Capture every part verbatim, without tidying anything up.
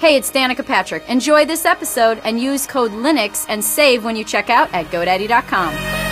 Hey, it's Danica Patrick. Enjoy this episode and use code Linux and save when you check out at GoDaddy dot com.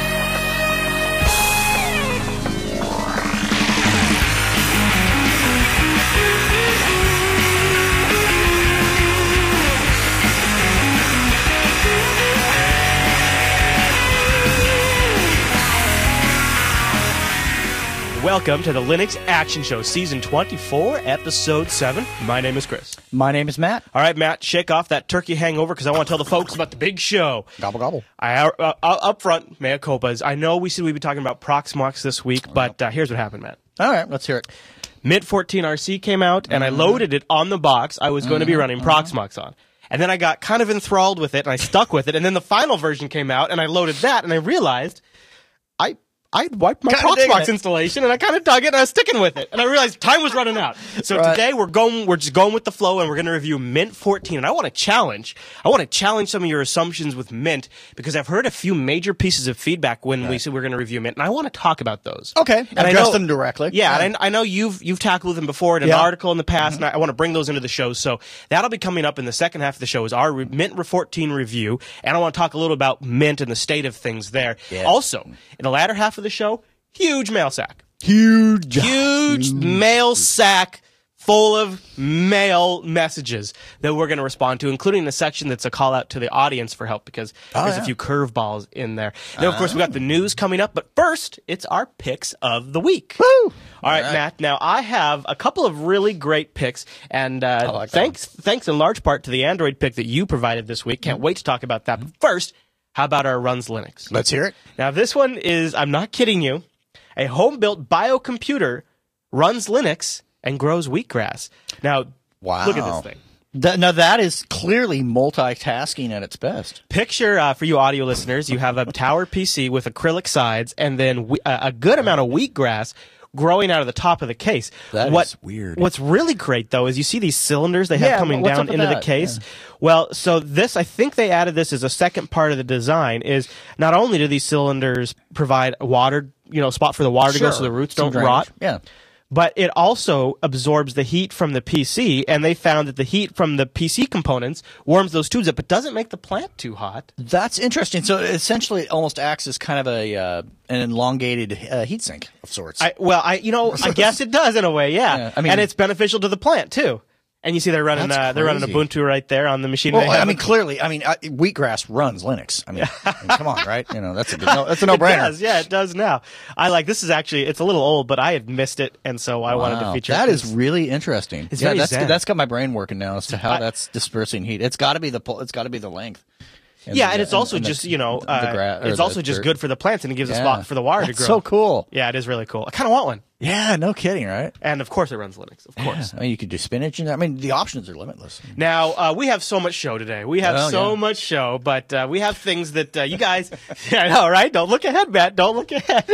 Welcome to the Linux Action Show, Season twenty-four, Episode seven. My name is Chris. My name is Matt. All right, Matt, shake off that turkey hangover because I want to tell the folks about the big show. Gobble, gobble. I, uh, uh, up front, mea culpas. I know we said we'd be talking about Proxmox this week, but uh, here's what happened, Matt. All right, let's hear it. Mint fourteen R C came out, and mm-hmm. I loaded it on the box I was going to mm-hmm. be running mm-hmm. Proxmox on. And then I got kind of enthralled with it, and I stuck with it. And then the final version came out, and I loaded that, and I realized I... I wiped my Proxmox installation, and I kind of dug it, and I was sticking with it. And I realized time was running out. So right. today we're going, we're just going with the flow, and we're going to review Mint fourteen. And I want to challenge, I want to challenge some of your assumptions with Mint, because I've heard a few major pieces of feedback when right. we said we're going to review Mint, and I want to talk about those. Okay, and address I know, them directly. Yeah, yeah. And I, I know you've you've tackled them before in an yeah. article in the past, mm-hmm. and I, I want to bring those into the show. So that'll be coming up in the second half of the show is our re- Mint fourteen review, and I want to talk a little about Mint and the state of things there. Yeah. Also, in the latter half of the show, huge mail sack. Huge. Huge, Huge mail sack full of mail messages that we're going to respond to, including a section that's a call out to the audience for help because oh, there's yeah. a few curveballs in there. Then, of course, we got the news coming up, but first, it's our picks of the week. Woo! All right, All right, Matt. Now, I have a couple of really great picks, and uh, like thanks, thanks in large part to the Android pick that you provided this week. Can't mm-hmm. wait to talk about that. But first, how about our Runs Linux? Let's hear it. Now, this one is, I'm not kidding you, a home-built biocomputer runs Linux and grows wheatgrass. Now, wow. look at this thing. Th- now, that is clearly multitasking at its best. Picture, uh, for you audio listeners, you have a tower P C with acrylic sides and then we- uh, a good amount of wheatgrass growing out of the top of the case. That what, is weird. What's really great, though, is you see these cylinders they have yeah, coming what's down into that? the case. Yeah. Well, so this, I think they added this as a second part of the design, is not only do these cylinders provide water, you know, spot for the water sure. to go so the roots Some don't drainage. rot. Yeah. But it also absorbs the heat from the P C, and they found that the heat from the P C components warms those tubes up, but doesn't make the plant too hot. That's interesting. So essentially, it almost acts as kind of a uh, an elongated uh, heatsink of sorts. I, well, I you know, I guess it does in a way, yeah. yeah I mean, and it's beneficial to the plant too. And you see they're running uh, they're running Ubuntu right there on the machine. Well, they have. I mean, clearly, I mean, uh, wheatgrass runs Linux. I mean, I mean, come on, right? You know, that's a good, no, that's a no-brainer. It does, yeah, it does now. I like this is actually it's a little old, but I had missed it, and so I wow. wanted to feature. That it. is really interesting. It's yeah, very that's zen. that's got my brain working now as to how I, that's dispersing heat. It's got to be the it's got to be the length. And yeah, the, and it's also and, and just, the, you know, uh, gra- it's also just dirt. good for the plants, and it gives yeah. a spot for the wire That's to grow. so cool. Yeah, it is really cool. I kind of want one. Yeah, no kidding, right? And, of course, it runs Linux, of course. Yeah. I mean, you could do spinach, and I mean, the options are limitless. Now, uh, we have so much show today. We have well, so yeah. much show, but uh, we have things that uh, you guys, yeah, I know, right? Don't look ahead, Matt. Don't look ahead.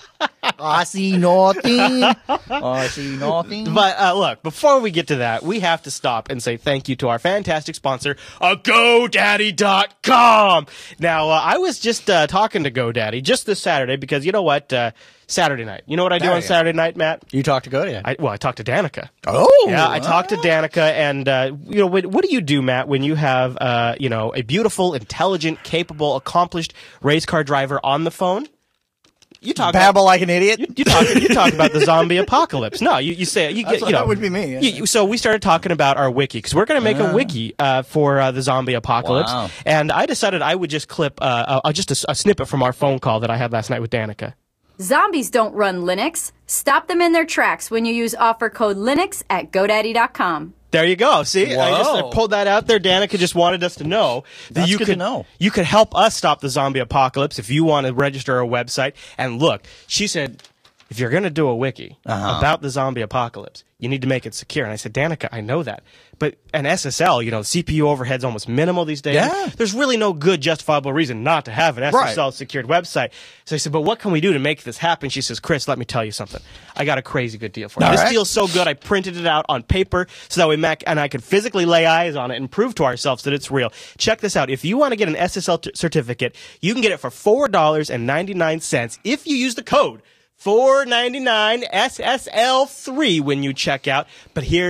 I see nothing. I see nothing. But uh, look, before we get to that, we have to stop and say thank you to our fantastic sponsor, uh, GoDaddy dot com. Now, uh, I was just uh, talking to GoDaddy just this Saturday because you know what? Uh, Saturday night. You know what I do oh, on yeah. Saturday night, Matt? You talk to GoDaddy. I, well, I talk to Danica. Oh, yeah, I talk to Danica, and uh, you know, what, what do you do, Matt, when you have uh, you know, a beautiful, intelligent, capable, accomplished race car driver on the phone? You talk babble about, like an idiot. You, you talk. You talk about the zombie apocalypse. No, you, you say you get. You know, that would be me. Yeah. You, so we started talking about our wiki because we're going to make uh, a wiki uh, for uh, the zombie apocalypse. Wow. And I decided I would just clip uh, uh, just a, a snippet from our phone call that I had last night with Danica. Zombies don't run Linux. Stop them in their tracks when you use offer code Linux at GoDaddy dot com. There you go. See, Whoa. I just I pulled that out there. Danica just wanted us to know that That's you good could to know. You could help us stop the zombie apocalypse if you want to register a website. And look, she said, if you're going to do a wiki uh-huh. about the zombie apocalypse, you need to make it secure. And I said, Danica, I know that. But an S S L, you know, C P U overhead's almost minimal these days. Yeah. There's really no good justifiable reason not to have an S S L right. secured website. So I said, but what can we do to make this happen? She says, Chris, let me tell you something. I got a crazy good deal for you. All This right. deal's so good, I printed it out on paper so that way Mac and I could physically lay eyes on it and prove to ourselves that it's real. Check this out. If you want to get an S S L t- certificate, you can get it for four dollars and ninety-nine cents if you use the code four ninety-nine S S L three when you check out. But here's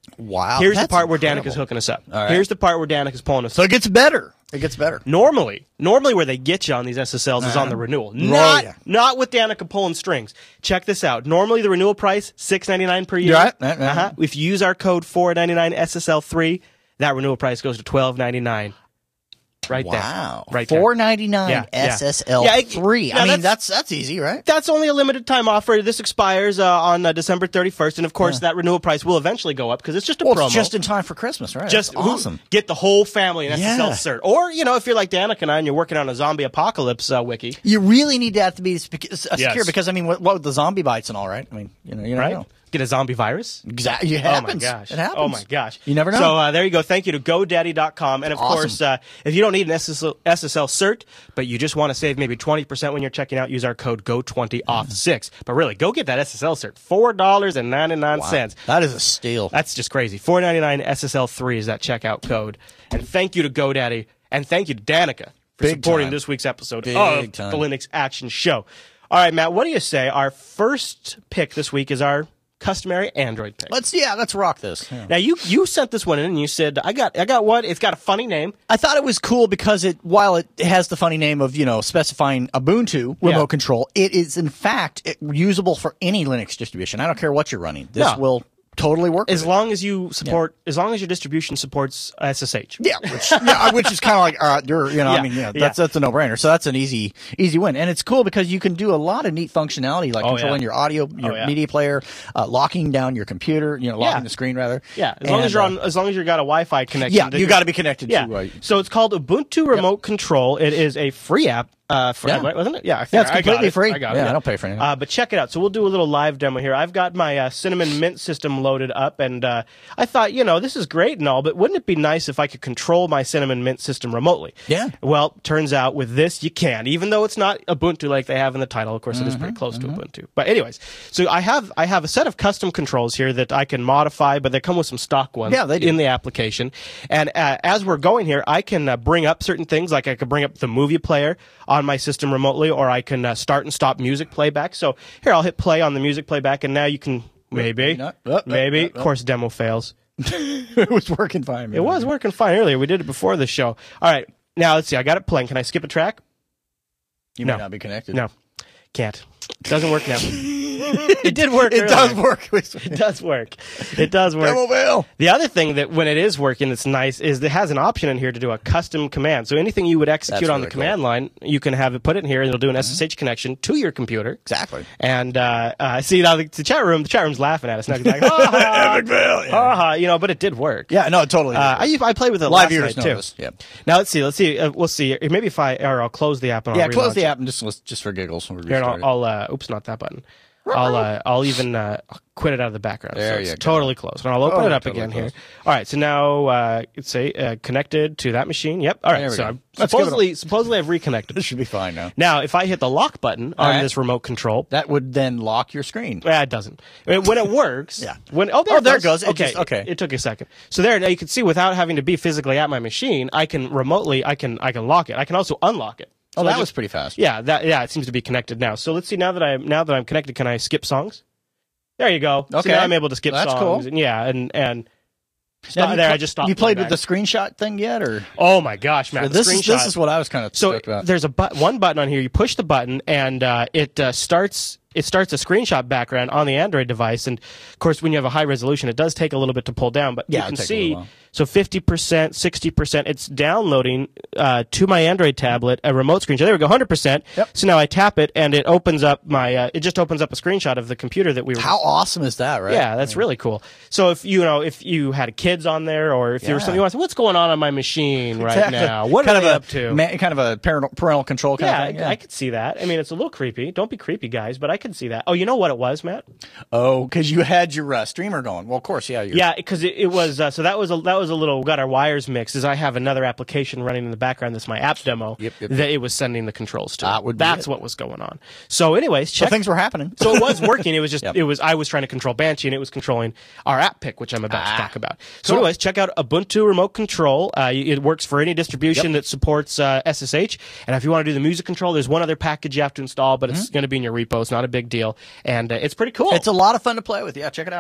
Wow. Here's the that's part where incredible. Danica's hooking us up. All right. Here's the part where Danica's pulling us So up. it gets better. It gets better. Normally, normally where they get you on these S S Ls is on the renewal. Not, yeah. not with Danica pulling strings. Check this out. Normally the renewal price, six ninety-nine per year. You're right. Yeah, yeah. Uh-huh. If you use our code four ninety-nine S S L three, that renewal price goes to twelve ninety-nine. Right there. Wow. Right there. four ninety-nine Yeah, yeah. S S L Yeah, it- three. yeah, I mean, that's- that's that's easy, right? That's only a limited time offer. This expires uh, on uh, December thirty-first, and of course that renewal price will eventually go up because it's just a Well, promo. it's just in time for Christmas, right? Just That's who- awesome. Get the whole family an Yeah. S S L cert, or you know, if you're like Danica and I, and you're working on a zombie apocalypse uh, wiki, You really need that to be spe- uh, secure Yes. because I mean, what, what with the zombie bites and all, right? I mean, you know, you never right? know. Get a zombie virus. Exactly. It Oh happens. my gosh! It happens. Oh my gosh! You never know. So uh, there you go. Thank you to GoDaddy dot com, and of Awesome. course, uh, if you don't need an S S L, S S L cert, but you just want to save maybe twenty percent when you're checking out, use our code Go twenty off six. But really, go get that S S L cert. Four dollars and ninety nine cents. That is a steal. That's just crazy. four ninety-nine S S L three is that checkout code. And thank you to GoDaddy, and thank you to Danica for Big supporting time. this week's episode Big of time. the Linux Action Show. All right, Matt, what do you say? Our first pick this week is our customary Android pick. Let's yeah, let's rock this. Yeah. Now you you sent this one in and you said I got I got one. It's got a funny name. I thought it was cool because it, while it has the funny name of, you know, specifying Ubuntu remote Yeah. control, it is in fact it, usable for any Linux distribution. I don't care what you're running. This No. will totally work. As with it. long as you support, as long as your distribution supports S S H. Yeah, which yeah, which is kind of like, all right, you're, you know, Yeah, I mean, yeah, yeah. that's that's a no brainer. So that's an easy easy win, and it's cool because you can do a lot of neat functionality like Oh, controlling yeah. your audio, your Oh, yeah. media player, uh, locking down your computer, you know, locking Yeah. the screen rather. Yeah, as long as And, you're uh, on, as long as you got a Wi-Fi connection. Yeah, that you you're- got to be connected Yeah. to. Uh, So it's called Ubuntu Remote Control. It is a free app. Uh, for, Yeah. wasn't it? Yeah, I Yeah, it's I got completely it. free. I got Yeah, it. I don't pay for anything. Uh, but check it out. So we'll do a little live demo here. I've got my uh, Cinnamon Mint system loaded up, and uh, I thought, you know, this is great and all, but wouldn't it be nice if I could control my Cinnamon Mint system remotely? Yeah. Well, turns out with this you can, even though it's not Ubuntu like they have in the title. Of course, it is Mm-hmm, pretty close to Ubuntu. But anyways, so I have I have a set of custom controls here that I can modify, but they come with some stock ones Yeah, they do. in the application. And uh, as we're going here, I can uh, bring up certain things, like I could bring up the movie player on my system remotely, or I can uh, start and stop music playback. So here, I'll hit play on the music playback, and now you can maybe, not. Uh, uh, maybe. uh, uh. Of course, demo fails. it was working fine. It was working fine earlier. We did it before the show. All right, now let's see. I got it playing. Can I skip a track? You No. may not be connected. No, can't. Doesn't work now. It did work. It earlier. does work. It does work. It does work. Demo fail. The other thing that when it is working that's nice is it has an option in here to do a custom command. So anything you would execute That's on really the command line, you can have it put it in here and it'll do an S S H connection to your computer. Exactly. And uh, uh, see now the, the chat room, the chat room's laughing at us now. It's like, ha ha, Epic fail. Yeah. ha ha, you know, but it did work. Yeah, no, totally. Uh, I I played with it Live last viewers night know too. this. Yeah. Now let's see, let's see, uh, we'll see. Maybe if I or I'll close the app and Yeah, I'll close relaunch the it. app and just let's- just for giggles. We'll Here, and restart I'll, it. I'll uh, oops, not that button. I'll uh, I'll even uh, quit it out of the background. There so you it's go. totally closed. And I'll open Oh, it up totally again here. closed. All right, so now uh, let's say uh, connected to that machine. Yep. All right, There we so go. I'm Let's give it a- supposedly supposedly I've reconnected. This should be fine now. Now, if I hit the lock button on right. this remote control, That would then lock your screen. yeah, it doesn't. When it works, Yeah. When oh there, Oh, it there goes. it goes. It okay, just- okay. It took a second. So there, now you can see without having to be physically at my machine, I can remotely, I can I can lock it. I can also unlock it. Oh, So that I was just- pretty fast. Yeah, that yeah, it seems to be connected now. So let's see. Now that I'm now that I'm connected, can I skip songs? There you go. So Okay. now I'm able to skip That's songs. cool. And yeah, and and Now, not you there. pl- I just stopped. You played with playback. the screenshot thing yet, or Oh my gosh, man! the this is screenshot. this is what I was kind of So stoked about. there's a but- one button on here. You push the button, and uh, it uh, starts. It starts a screenshot background on the Android device, and of course, when you have a high resolution, it does take a little bit to pull down. But Yeah, you can it'll take a see, little while. so fifty percent, sixty percent, it's downloading uh, to my Android tablet a remote screenshot. There we go, one hundred percent. Yep. So now I tap it, and it opens up my. Uh, it just opens up a screenshot of the computer that we were. How awesome is that, right? Yeah, that's really cool. So if you know if you had kids on there, or if there was Yeah. something you want to say, what's going on on my machine right Exactly. now? What kind are of they a, up to? ma- kind of a parental, parental control kind yeah, of thing. I, I could see that. I mean, it's a little creepy. Don't be creepy, guys, but I could see that. Oh, you know what it was, Matt? Oh, because you had your uh, streamer going. Well, of course, yeah. You're, Yeah, because it, it was. Uh, so that was a that was a little got our wires mixed. Is I have another application running in the background. That's my app demo. Yep, yep, that it was sending the controls to. That would be That's it. what was going on. So, anyways, So check. things were happening. So it was working. It was just Yep. it was I was trying to control Banshee and it was controlling our app pick, which I'm about Ah. to talk about. So, Cool. anyways, check out Ubuntu Remote Control. Uh, it works for any distribution that supports uh, S S H. And if you want to do the music control, there's one other package you have to install, but it's going to be in your repo. It's not a big deal, and uh, it's pretty cool. It's a lot of fun to play with. Yeah, check it out.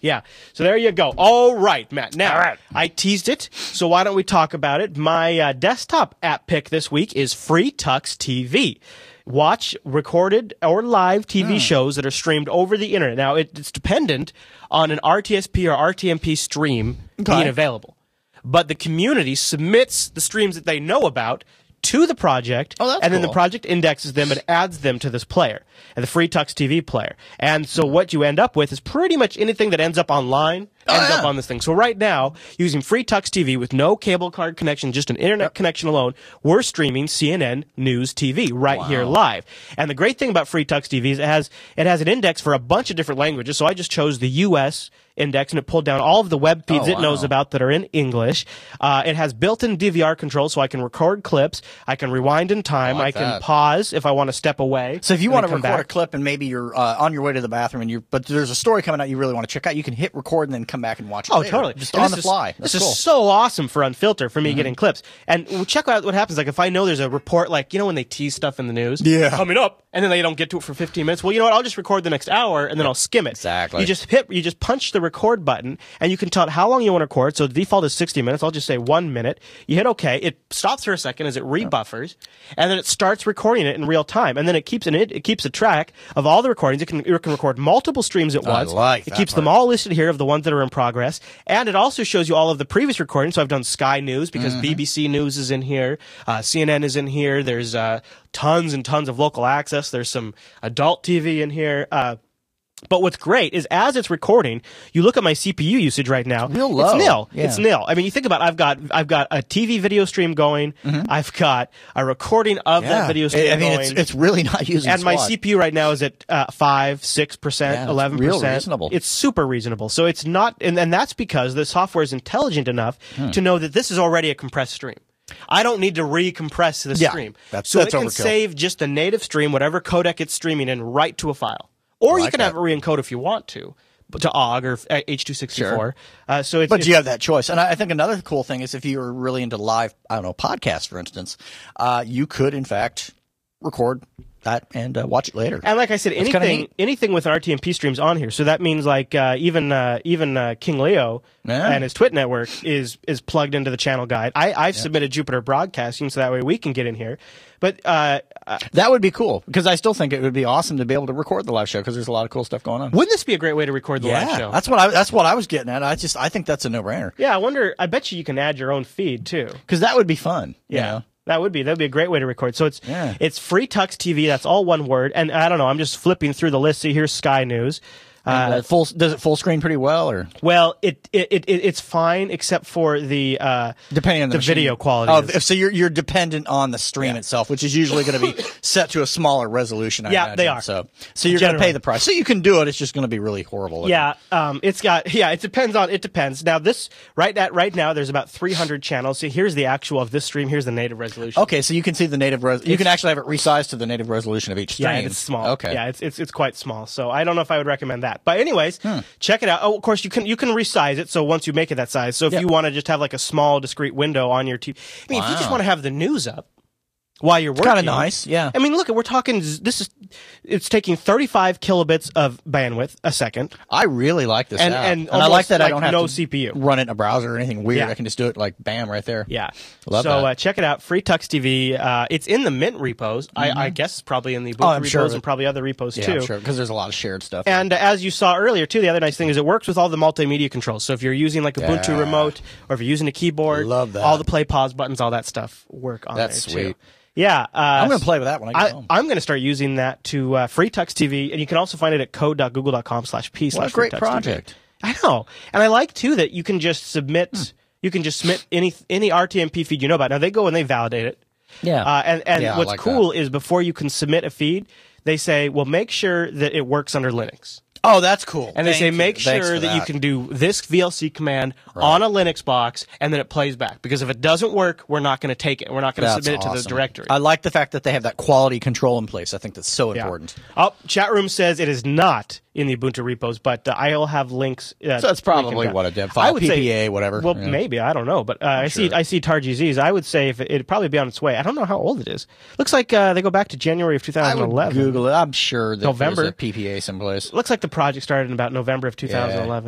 Yeah. So there you go. All right, Matt. Now, All right. I teased it, so why don't we talk about it? My uh, desktop app pick this week is Free Tux T V. Watch recorded or live T V Hmm. shows that are streamed over the internet. Now, it, it's dependent on an R T S P or R T M P stream Okay. being available. But the community submits the streams that they know about to the project, Oh, that's and then the cool. project indexes them and adds them to this player, and the Free Tux T V player. And so what you end up with is pretty much anything that ends up online Oh, ends yeah. up on this thing. So right now, using Free Tux T V with no cable card connection, just an internet connection alone, we're streaming C N N News T V right here live. And the great thing about Free Tux T V is it has it has an index for a bunch of different languages. So I just chose the U S index, and it pulled down all of the web feeds Oh, it knows wow. about that are in English. Uh, it has built-in D V R control, so I can record clips. I can rewind in time. I like I can that. pause if I want to step away. So if you and want to then come record a back. clip and maybe you're uh, on your way to the bathroom and you, but there's a story coming out you really want to check out, you can hit record and then come back and watch it. Oh, later. totally. Just And on this the is- fly. That's This cool. is so awesome for Unfilter for me getting clips. And we'll check out what happens. Like if I know there's a report, like, you know, when they tease stuff in the news, Yeah. coming up, and then they don't get to it for fifteen minutes. Well, you know what? I'll just record the next hour and then I'll skim it. Exactly. You just hit, you just punch the record button and you can tell it how long you want to record. So the default is sixty minutes. I'll just say one minute. You hit OK. It stops for a second as it rebuffers, and then it starts recording it in real time. And then it keeps an it, it keeps a track of all the recordings. It can, it can record multiple streams at I once. like it that keeps them part. all listed here of the ones that are in progress, and it also shows you all of the previous recordings. So I've done Sky News because B B C News is in here, uh, C N N is in here. There's uh, tons and tons of local access. There's some adult T V in here. Uh, But what's great is as it's recording, you look at my C P U usage right now. Real low. It's nil. Yeah. It's nil. I mean, you think about it, I've got I've got a T V video stream going. I've got a recording of that video stream I mean, going. it's, it's really not using and my squad. C P U right now is at uh, five, six Yeah, percent, that's eleven real percent. reasonable. It's super reasonable. So it's not, and, and that's because the software is intelligent enough Hmm. to know that this is already a compressed stream. I don't need to recompress the Yeah, stream. that's- so that's it can overkill. save just the native stream, whatever codec it's streaming in, right to a file. Or you like can that. have it re-encode if you want to, but to O G or uh, H two sixty-four. Sure. Uh, so it's, But it's you have that choice. And I I think another cool thing is if you're really into live, I don't know, podcasts, for instance, uh, you could, in fact, record that and uh, watch it later. And like I said, That's kinda anything neat. anything with an R T M P streams on here. So that means like uh, even uh, even uh, King Leo Yeah. and his Twit network is is plugged into the channel guide. I, I've submitted Jupiter Broadcasting so that way we can get in here. But uh, uh, That would be cool because I still think it would be awesome to be able to record the live show because there's a lot of cool stuff going on. wouldn't this be a great way to record the yeah, live show? that's what I that's what I was getting at. I just I think that's a no brainer Yeah, I wonder. I bet you you can add your own feed too. because that would be fun. you Yeah. know? That would be that would be a great way to record. So it's Yeah. it's Free Tux T V. That's all one word. And I don't know. I'm just flipping through the list. See, here's Sky News. And, uh, full does it full screen pretty well or Well, it it, it it's fine except for the uh, depending on the, the machine. video quality. Oh, is- if- so you're you're dependent on the stream itself, which is usually going to be set to a smaller resolution. I Yeah, imagine. they are. So so you're going to Generally. pay the price. So you can do it. It's just going to be really horrible. looking. Yeah, um, it's got yeah. It depends on it depends. Now this right at right now there's about three hundred channels. So here's the actual of this stream. Here's the native resolution. Okay, so you can see the native. Res- you can actually have it resized to the native resolution of each stream. Yeah, it's small. Okay. Yeah, it's it's it's quite small. So I don't know if I would recommend that. But anyways, Hmm. check it out. Oh, of course you can you can resize it. So once you make it that size. So if Yeah. you want to just have like a small discrete window on your T V, I mean, if you just Wow. want to have the news up while you're working, kinda nice, yeah. I mean, look, we're talking. This is it's taking thirty-five kilobits of bandwidth a second. I really like this And- app. and I like almost that I like don't have no to C P U. run it in a browser or anything weird. Yeah. I can just do it like bam right there. Yeah. Love so that. Uh, check it out. Free Tux T V. Uh, it's in the Mint repos. I, I guess it's probably in the Ubuntu Mm-hmm. Oh, I'm repos sure of it. and probably other repos Yeah, too. I'm sure because there's a lot of shared stuff. And uh, as you saw earlier, too, the other nice thing is it works with all the multimedia controls. So if you're using like Ubuntu Yeah. remote or if you're using a keyboard, Love that. all the play, pause buttons, all that stuff work on That's there too. sweet. Yeah, uh, I'm going to play with that when I get I, home. I'm going to start using that to uh, Free Tux T V, and you can also find it at code dot google dot com slash p What a slash great FreeTuxTV. project. I know, and I like too that you can just submit. Hmm. You can just submit any any R T M P feed you know about. Now they go and they validate it. Yeah. Uh, and and Yeah, I what's like cool is before you can submit a feed, they say, well, make sure that it works under Linux. Oh, that's cool. And they Thank say you. make Thanks sure for that. you can do this V L C command on a Linux box, and then it plays back. Because if it doesn't work, we're not going to take it. We're not going to That's submit it to the awesome. directory. I like the fact that they have that quality control in place. I think that's so Yeah. important. Oh, chat room says it is not in the Ubuntu repos, but uh, I'll have links. Uh, So that's probably we can- what a dev I file, would P say- P A, whatever. Well, Yeah. maybe I don't know, but uh, I see sure. I see TarGZs. I would say if it, it'd probably be on its way. I don't know how old it is. Looks like uh, they go back to January of I would twenty eleven. Google it. I'm sure that November. there's a P P A someplace. Looks like the project started in about November of twenty eleven.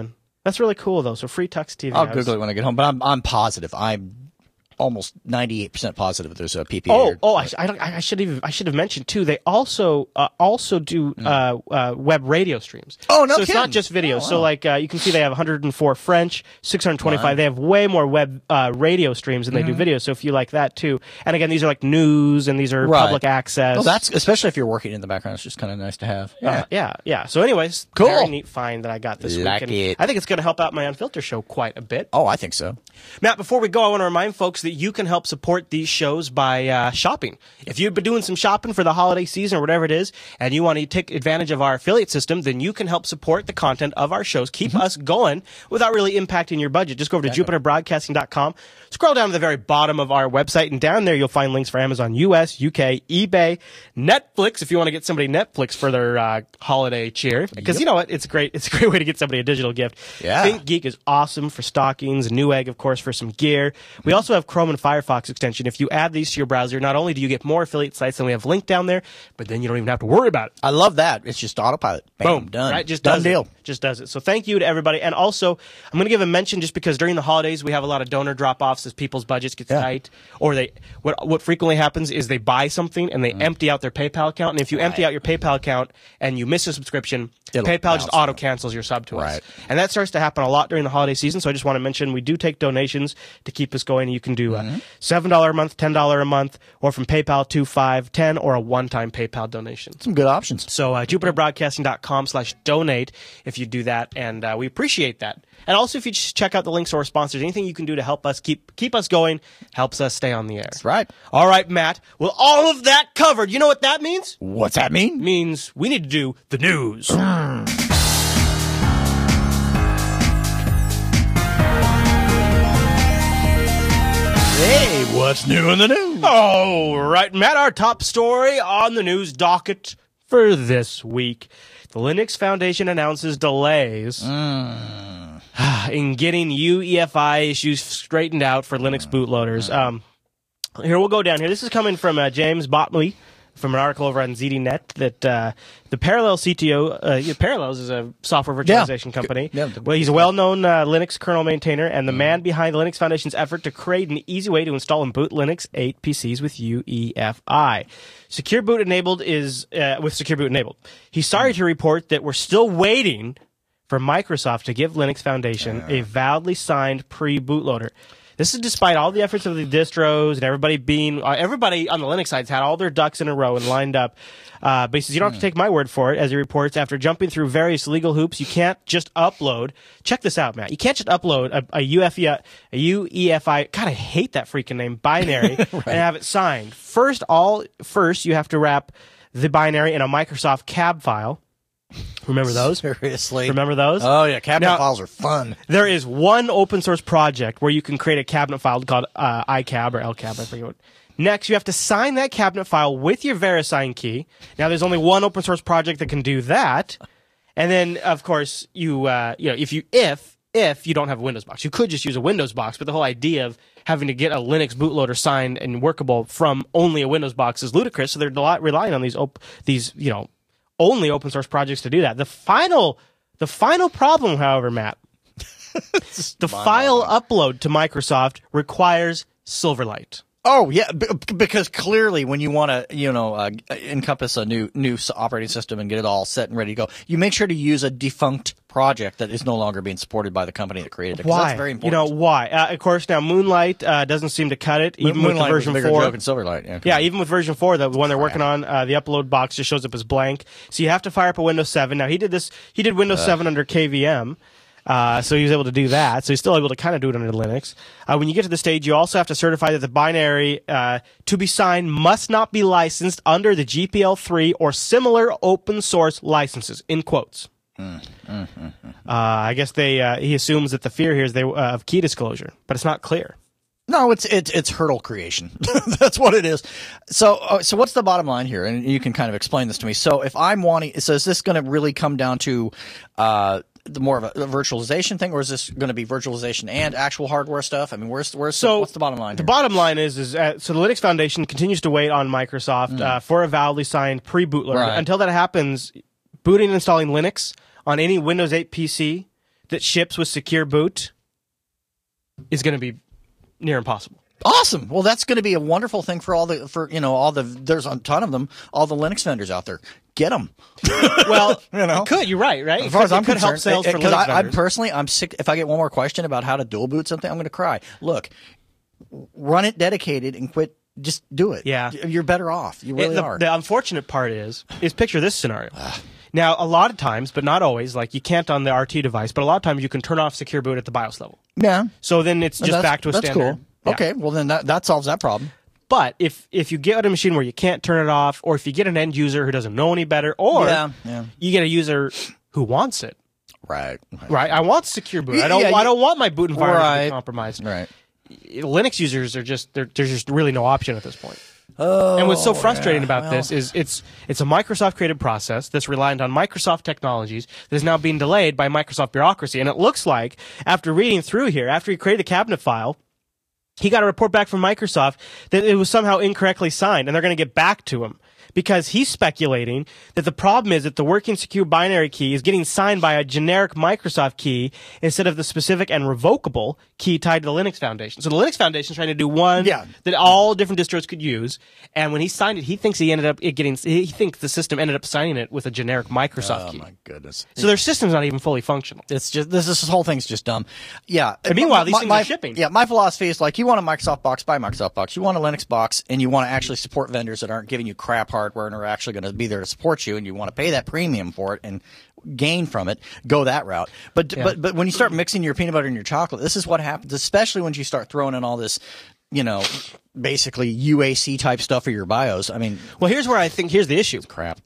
That's really cool, though. So free Tux T V. I'll I was- Google it when I get home, but I'm I'm positive. I'm almost ninety-eight percent positive there's a P P A. Oh, oh! I, I, don't, I should have I should have mentioned too. They also uh, also do uh, uh, web radio streams. Oh, no So it's not kidding. just video. Oh, So wow. like uh, you can see they have one hundred four French, six hundred twenty-five. Wow. They have way more web uh, radio streams than they do video. So if you like that too, and again, these are like news and these are Right. public access. Well, that's especially if you're working in the background. It's just kind of nice to have. Yeah. Uh, yeah, yeah. So, anyways, Cool. very neat find that I got this Like week. And it. I think it's going to help out my Unfiltered show quite a bit. Oh, I think so. Matt, before we go, I want to remind folks that you can help support these shows by uh, shopping. If you've been doing some shopping for the holiday season or whatever it is, and you want to take advantage of our affiliate system, then you can help support the content of our shows, keep us going without really impacting your budget. Just go over to Jupiter Broadcasting dot com, scroll down to the very bottom of our website, and down there you'll find links for Amazon U S, U K, eBay, Netflix, if you want to get somebody Netflix for their uh, holiday cheer. Because you know what? It's a great, it's a great way to get somebody a digital gift. Yeah. Think Geek is awesome for stockings, Newegg, of course, for some gear. We also have Chrome and Firefox extension. If you add these to your browser, not only do you get more affiliate sites than we have linked down there, but then you don't even have to worry about it. I love that. It's just autopilot. Bam, Boom. done. Right? Just done does deal. It. Just does it. So thank you to everybody. And also, I'm going to give a mention just because during the holidays, we have a lot of donor drop-offs as people's budgets get Yeah. tight. Or they, what, what frequently happens is they buy something and they empty out their PayPal account. And if you empty out your PayPal account and you miss a subscription, It'll PayPal just bounce auto cancels your sub to us. Right. And that starts to happen a lot during the holiday season. So I just want to mention we do take donations to keep us going. You can do a seven dollars a month, ten dollars a month, or from PayPal two, five, ten, or a one-time PayPal donation. Some good options. So uh, Jupiter Broadcasting dot com slash donate if you do that, and uh, we appreciate that. And also if you just check out the links to our sponsors, anything you can do to help us keep keep us going helps us stay on the air. That's right. All right, Matt. Well, all of that covered. You know what that means? What's that mean? Means we need to do the news. Hey, what's new in the news? All right, Matt, our top story on the news docket for this week. The Linux Foundation announces delays in getting U E F I issues straightened out for Linux bootloaders. Um, here, we'll go down here. This is coming from uh, James Botley from an article over on Z D Net that uh, the Parallel C T O, uh, yeah, Parallels is a software virtualization Yeah. company. Yeah. Well, he's a well-known uh, Linux kernel maintainer and the man behind the Linux Foundation's effort to create an easy way to install and boot Linux eight P Cs with U E F I. Secure Boot enabled is uh, with Secure Boot enabled. He's sorry to report that we're still waiting for Microsoft to give Linux Foundation a validly signed pre-bootloader. This is despite all the efforts of the distros and everybody being, uh, everybody on the Linux sides had all their ducks in a row and lined up. Uh, but he says, you don't have to take my word for it, as he reports, after jumping through various legal hoops, you can't just upload. Check this out, Matt. You can't just upload a, a, U F I, a U E F I, God, I hate that freaking name, binary, right. and have it signed. First, all, first, you have to wrap the binary in a Microsoft C A B file. Remember those? Seriously? Remember those? Oh, yeah. Cabinet Now- files are fun. There is one open source project where you can create a cabinet file called uh, I C A B or L C A B, I forget what. Next, you have to sign that cabinet file with your VeriSign key. Now, there's only one open source project that can do that. And then, of course, you, uh, you know, if you, if, if you don't have a Windows box, you could just use a Windows box, but the whole idea of having to get a Linux bootloader signed and workable from only a Windows box is ludicrous. So they're a lot relying on these, op- these, you know, only open source projects to do that. The final, the final problem, however, Matt, the file upload to Microsoft requires Silverlight. Oh, yeah, b- because clearly when you want to, you know, uh, encompass a new new s- operating system and get it all set and ready to go, you make sure to use a defunct project that is no longer being supported by the company that created it. 'cause Why? That's very You important. know why? Uh, of course, now Moonlight uh, doesn't seem to cut it, even with the Moonlight was a version bigger four. joke in Silverlight. Yeah, Yeah, even with version four, the one they're working on, uh, the upload box just shows up as blank. So you have to fire up a Windows seven. Now he did this. He did Windows seven under K V M. Uh, so he was able to do that. So he's still able to kind of do it under Linux. Uh, when you get to the stage, you also have to certify that the binary uh, to be signed must not be licensed under the G P L three or similar open source licenses, in quotes. Mm, mm, mm, mm. Uh, I guess they uh, he assumes that the fear here is they uh, of key disclosure, but it's not clear. No, it's it's it's hurdle creation. That's what it is. So uh, so what's the bottom line here? And you can kind of explain this to me. So if I'm wanting, so is this going to really come down to uh, the more of a, a virtualization thing, or is this going to be virtualization and actual hardware stuff? I mean, where's where's So what's the bottom line? The here? bottom line is is uh, so the Linux Foundation continues to wait on Microsoft uh, for a validly signed pre-bootloader. Right. Until that happens, booting and installing Linux on any Windows eight P C that ships with secure boot is going to be near impossible. Awesome. Well, that's going to be a wonderful thing for all the for you know all the there's a ton of them, all the Linux vendors out there. Get them. Well, you know, it could. You're right, right? As far it as could, I'm it could concerned, help sales it, for it, 'cause Linux I, I vendors. personally, I'm sick. If I get one more question about how to dual boot something, I'm going to cry. Look, run it dedicated and quit. Just do it. Yeah. You're better off. You really It- the, are. the unfortunate part is, is picture this scenario. Now, a lot of times, but not always, like you can't on the R T device, but a lot of times you can turn off secure boot at the BIOS level. yeah. So then it's just That's- back to a that's standard. Cool. Yeah. Okay. Well, then that, that solves that problem. But if if you get a machine where you can't turn it off, or if you get an end user who doesn't know any better, or Yeah, yeah. you get a user who wants it, Right. right? I want secure boot. I don't. Yeah, I you- don't want my boot environment to Right. be compromised. Right. Linux users are just there, there's just really no option at this point. Oh, and what's so frustrating yeah, about well. this is it's it's a Microsoft created process that's reliant on Microsoft technologies that is now being delayed by Microsoft bureaucracy. And it looks like after reading through here, after he created the cabinet file, he got a report back from Microsoft that it was somehow incorrectly signed, and they're going to get back to him. Because he's speculating that the problem is that the working secure binary key is getting signed by a generic Microsoft key instead of the specific and revocable key tied to the Linux Foundation. So the Linux Foundation is trying to do one Yeah. that all different distros could use. And when he signed it, he thinks he ended up it getting, he thinks the system ended up signing it with a generic Microsoft Oh key. my goodness. So their system's not even fully functional. It's just this. This whole thing's just dumb. Yeah. And meanwhile, these My- things my- are shipping. Yeah. My philosophy is like, you want a Microsoft box, buy a Microsoft box. You want a Linux box, and you want to actually support vendors that aren't giving you crap hardware and are actually going to be there to support you, and you want to pay that premium for it and gain from it. Go that route. But Yeah. but but when you start mixing your peanut butter and your chocolate, this is what happens. Especially when you start throwing in all this, you know, basically U A C type stuff for your BIOS. I mean, Well, here's where I think, here's the issue. crap.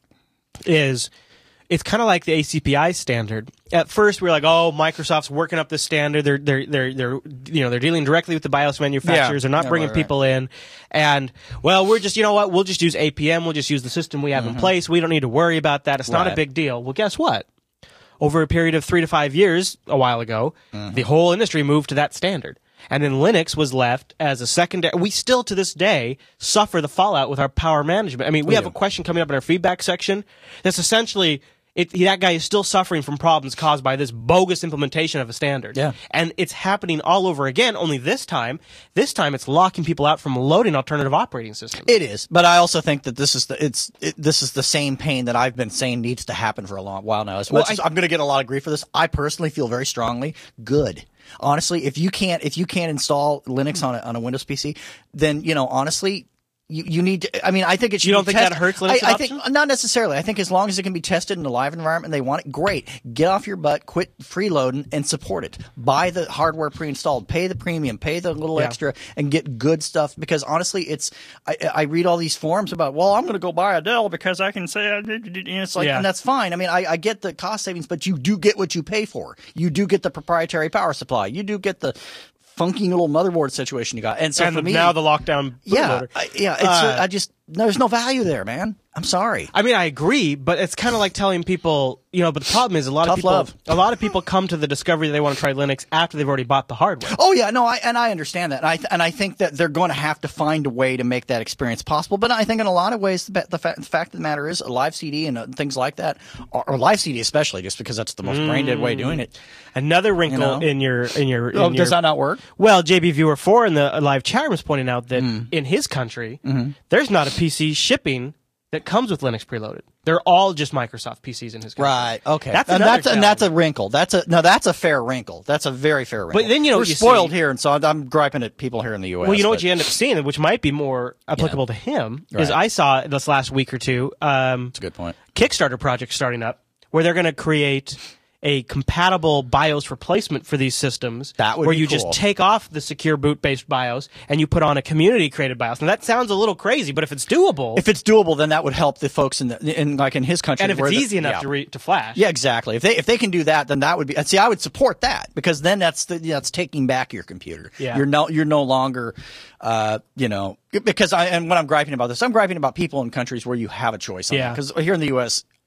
is it's kind of like the A C P I standard. At first, we were like, "Oh, Microsoft's working up this standard. They're they're they're they're you know they're dealing directly with the BIOS manufacturers. Yeah. They're not Yeah, bringing right, right. people in." And well, we're just you know what? We'll just use A P M. We'll just use the system we have in place. We don't need to worry about that. It's not a Right. big deal. Well, guess what? Over a period of three to five years, a while ago, the whole industry moved to that standard. And then Linux was left as a secondary. We still, to this day, suffer the fallout with our power management. I mean, we have do. a question coming up in our feedback section that's essentially it, that guy is still suffering from problems caused by this bogus implementation of a standard. Yeah. And it's happening all over again, only this time, this time it's locking people out from loading alternative operating systems. It is, but I also think that this is the it's it, this is the same pain that I've been saying needs to happen for a long while now. As Well, much as I- I'm going to get a lot of grief for this, I personally feel very strongly good. Honestly, if you can't if you can't install Linux on a, on a Windows P C, then you know honestly. You, you need to, I mean, I think it should You don't be think that tested. hurts Linux I, I think, adoption? not necessarily. I think as long as it can be tested in a live environment and they want it, great. Get off your butt, quit freeloading, and support it. Buy the hardware pre-installed. Pay the premium. Pay the little Yeah. extra and get good stuff. Because honestly, it's, I, I read all these forums about, well, I'm going to go buy a Dell because I can say, I did, and it's like, Yeah. and that's fine. I mean, I, I get the cost savings, but you do get what you pay for. You do get the proprietary power supply. You do get the funky little motherboard situation you got. And so and for the- me, now the lockdown yeah, bootloader. I, yeah, it's, Uh, I just, there's no value there, man. I'm sorry. I mean, I agree, but it's kind of like telling people, you know, but the problem is a lot Tough of people, love. a lot of people come to the discovery that they want to try Linux after they've already bought the hardware. Oh yeah, no, I and I understand that, and I th- and I think that they're going to have to find a way to make that experience possible. But I think in a lot of ways, the, the, fa- the fact of the matter is, a live C D and uh, things like that, or, or live C D especially, just because that's the most brain dead way of doing it. Another wrinkle You know? in your in your in Oh, your, does that not work? Well, J B Viewer four in the live chat room is pointing out that Mm. in his country, Mm-hmm. there's not a P C shipping that comes with Linux preloaded. They're all just Microsoft P Cs in his country. Right. Okay. That's and another that's and that's a challenge. wrinkle. That's a no. That's a fair wrinkle. That's a very fair wrinkle. then you know we're what you spoiled see- here, and so I'm, I'm griping at people here in the U S. Well, you know what but- you end up seeing, which might be more applicable to him, is Right. I saw this last week or two. Um, That's a good point. Kickstarter project starting up where they're going to create a compatible BIOS replacement for these systems. That would where be you cool. just take off the secure boot based BIOS and you put on a community created BIOS. Now that sounds a little crazy, but if it's doable, If it's doable, then that would help the folks in the in like in his country. and if where it's the- easy enough yeah. to re- to flash, Yeah, exactly. If they if they can do that, then that would be. And see, I would support that because then that's the that's taking back your computer. Yeah. You're no you're no longer, uh, you know, because I and when I'm griping about this, I'm griping about people in countries where you have a choice. On Yeah. Because here in the U S,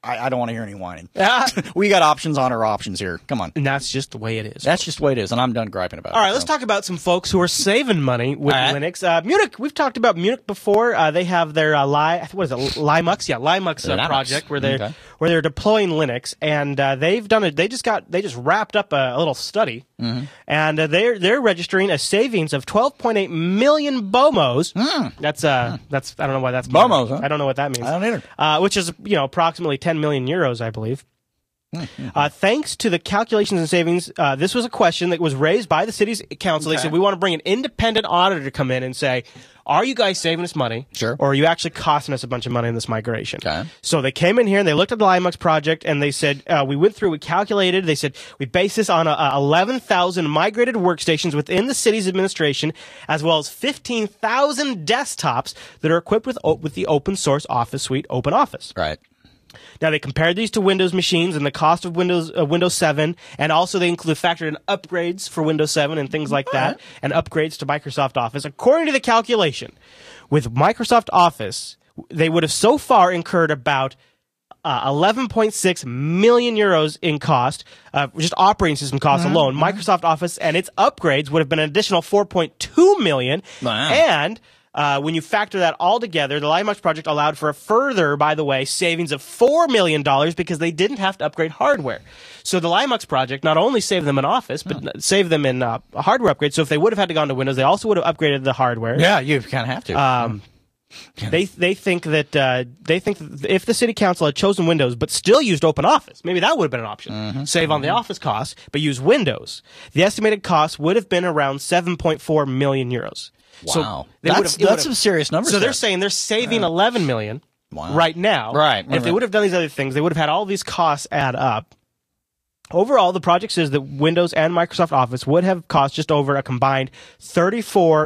I, I don't want to hear any whining. We got options on our options here. Come on. And that's just the way it is. That's just the way it is, and I'm done griping about it. All right, let's talk about some folks who are saving money with All right. Linux. Uh, Munich, we've talked about Munich before. Uh, they have their uh, Li, what is it, Linux? Yeah, Linux uh, Linux. project where they're Okay. where they're deploying Linux, and uh, they've done it. They just got they just wrapped up a, a little study, Mm-hmm. and uh, they're they're registering a savings of twelve point eight million B O M Os. Mm. That's uh that's I don't know why that's B O M Os, huh? I don't know what that means. I don't either. Uh, which is you know approximately ten million euros, I believe. Uh, thanks to the calculations and savings, uh, this was a question that was raised by the city's council. They Okay. said, we want to bring an independent auditor to come in and say, are you guys saving us money? Sure. Or are you actually costing us a bunch of money in this migration? Okay. So they came in here and they looked at the Linux project and they said, uh, we went through, we calculated, they said, we based this on uh, eleven thousand migrated workstations within the city's administration, as well as fifteen thousand desktops that are equipped with, o- with the open source Office suite, OpenOffice. Right. Now they compared these to Windows machines and the cost of Windows uh, Windows seven, and also they include factored in upgrades for Windows seven and things like that, and upgrades to Microsoft Office. According to the calculation, with Microsoft Office, they would have so far incurred about uh, eleven point six million euros in cost, uh, just operating system costs Mm-hmm. alone. Microsoft Office and its upgrades would have been an additional four point two million, Wow. and Uh, when you factor that all together, the Linux project allowed for a further, by the way, savings of four million dollars because they didn't have to upgrade hardware. So the Linux project not only saved them in Office, but Hmm. saved them in uh, a hardware upgrade. So if they would have had to go into Windows, they also would have upgraded the hardware. Yeah, you kind of have to. Um, they they think that uh, they think that if the city council had chosen Windows but still used OpenOffice, maybe that would have been an option. Mm-hmm. Save on the Office costs, but use Windows. The estimated cost would have been around seven point four million euros. Wow. So they That's- would have- it would that's have- some serious numbers So they're there. saying they're saving eleven million Wow. right now. Right, And if they right. would have done these other things, they would have had all these costs add up. Overall, the project says that Windows and Microsoft Office would have cost just over a combined thirty-four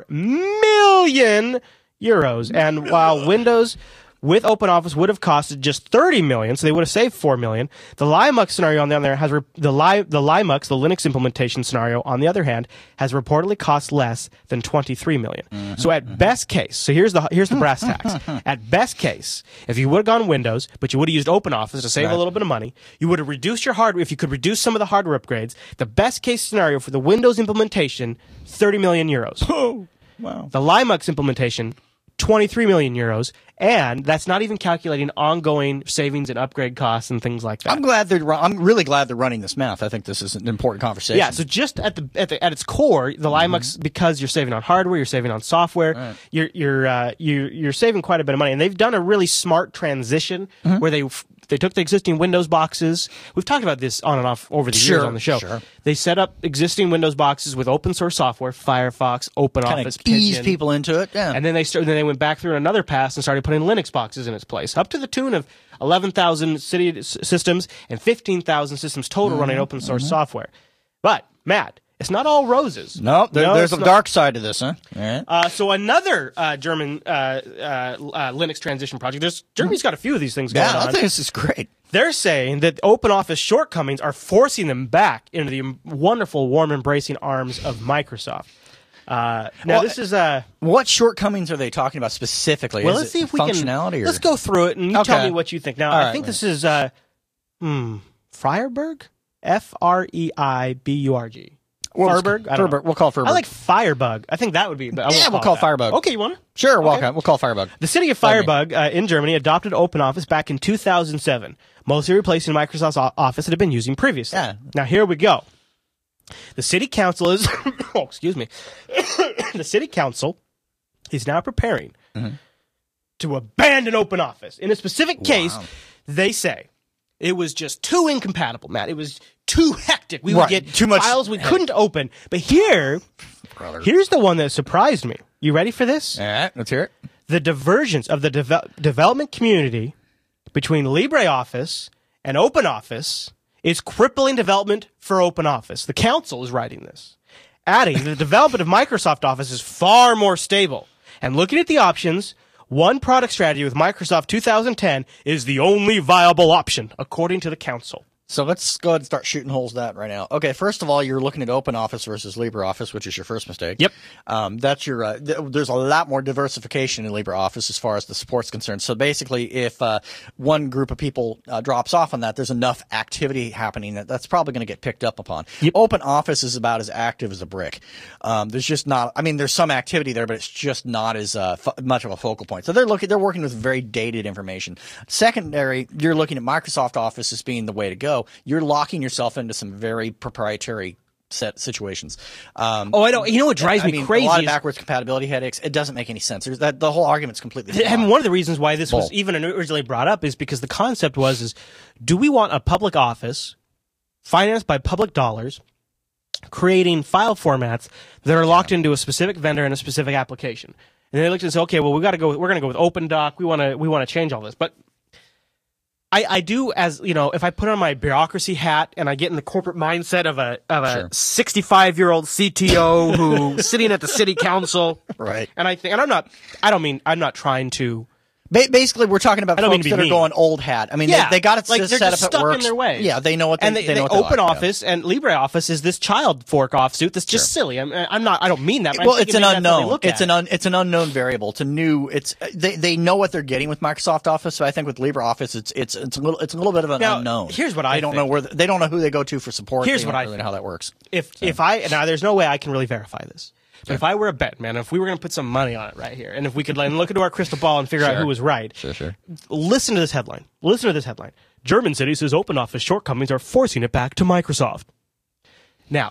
million euros. And while Windows with OpenOffice would have costed just thirty million, so they would have saved four million. The Linux scenario on the other hand has re- the Li- the Linux, the Linux implementation scenario on the other hand has reportedly cost less than twenty-three million. Mm-hmm. So at best case, so here's the here's the brass tacks. At best case, if you would have gone Windows, but you would have used OpenOffice to save Right. a little bit of money, you would have reduced your hardware. If you could reduce some of the hardware upgrades, the best case scenario for the Windows implementation, thirty million euros. Oh, wow. The Linux implementation, twenty-three million euros, and that's not even calculating ongoing savings and upgrade costs and things like that. I'm glad they're. run- I'm really glad they're running this math. I think this is an important conversation. Yeah, so just at the at, the, at its core, the Linux, because you're saving on hardware, you're saving on software, Right. you're you're uh, you you're saving quite a bit of money, and they've done a really smart transition where they they took the existing Windows boxes. We've talked about this on and off over the years Sure, on the show. sure. They set up existing Windows boxes with open source software, Firefox, kind OpenOffice, of ease Pigeon. people into it. Yeah. And then they started, then they went back through another pass and started putting Linux boxes in its place, up to the tune of eleven thousand city s- systems and fifteen thousand systems total Mm-hmm. running open source software. But Matt, it's not all roses. no, there, there's it's a not. dark side to this, huh? All right. Uh, so another uh, German uh, uh, uh, Linux transition project. There's Germany's got a few of these things going Yeah, I on. think this is great. They're saying that OpenOffice shortcomings are forcing them back into the wonderful, warm, embracing arms of Microsoft. Uh, now, Well, this is a. What shortcomings are they talking about specifically? Well, Is let's it see if we can. functionality. Or? Let's go through it and you tell Okay. me what you think. Now, All I right, think right. this is uh, hmm, Freierberg, F R E I B U R G. Well, let's- Firebug? I don't know. Firebug. We'll call Firebug. I like Firebug. I think that would be. I won't Yeah, we'll call it that. Firebug. Okay, you want to? Sure, we'll, Okay. call- we'll call Firebug. The city of That'd be- Firebug uh, in Germany adopted OpenOffice back in two thousand seven, mostly replacing Microsoft's o- Office it had been using previously. Yeah. Now here we go. The city council is, oh, excuse me, the city council is now preparing to abandon OpenOffice. In a specific case, they say it was just too incompatible, Matt. It was too hectic. We would Right. get Too much files we headache. couldn't open. But here, Brother. here's the one that surprised me. You ready for this? All right, let's hear it. The divergence of the deve- development community between LibreOffice and OpenOffice is crippling development for OpenOffice. The council is writing this, adding the development of Microsoft Office is far more stable. And looking at the options, one product strategy with Microsoft two thousand ten is the only viable option, according to the council. So let's go ahead and start shooting holes that right now. Okay, first of all, you're looking at OpenOffice versus LibreOffice, which is your first mistake. Yep. Um, that's your. Uh, th- there's a lot more diversification in LibreOffice as far as the support's concerned. So basically, if uh, one group of people uh, drops off on that, there's enough activity happening that that's probably going to get picked up upon. Yep. OpenOffice is about as active as a brick. Um, there's just not. I mean, there's some activity there, but it's just not as uh, f- much of a focal point. So they're looking. They're working with very dated information. Secondary, you're looking at Microsoft Office as being the way to go. You're locking yourself into some very proprietary set situations. Um, Oh, I don't. You know what drives I me mean, crazy? A lot of is- backwards compatibility headaches. It doesn't make any sense. There's that the whole argument's completely flawed. And one of the reasons why this was Bull. even originally brought up is because the concept was: is do we want a public office financed by public dollars, creating file formats that are locked into a specific vendor and a specific application? And they looked and said, okay, well, we got to go. We're going to go with OpenDoc. We want to. We want to change all this, but. I, I do, as you know, if I put on my bureaucracy hat and I get in the corporate mindset of a of a Sure. sixty-five year old C T O who sitting at the city council, Right. And I think, and I'm not, I don't mean, I'm not trying to. Ba- basically, we're talking about I don't mean folks to be that are mean. going old hat. I mean, Yeah, they, they got it like s- they're set just up. stuck It in works. their ways. Yeah, they know what they, and they, they know what they Open like, Office and LibreOffice is this child fork offsuit that's just silly. I'm, I'm not. I don't mean that. But I'm Well, it's thinking an maybe that's how they unknown. look It's at an it. un, it's an unknown variable. It's a new. It's they they know what they're getting with Microsoft Office. So I think with LibreOffice, it's it's it's a little it's a little bit of an Now, unknown. here's what they I don't think. know where the, they don't know who they go to for support. Here's They what don't I really think. know how that works. If if I now there's no way I can really verify this. But if I were a bet man, if we were going to put some money on it right here, and if we could like, look into our crystal ball and figure out Sure. who was right, Sure, sure. listen to this headline. Listen to this headline. German city says open office shortcomings are forcing it back to Microsoft. Now,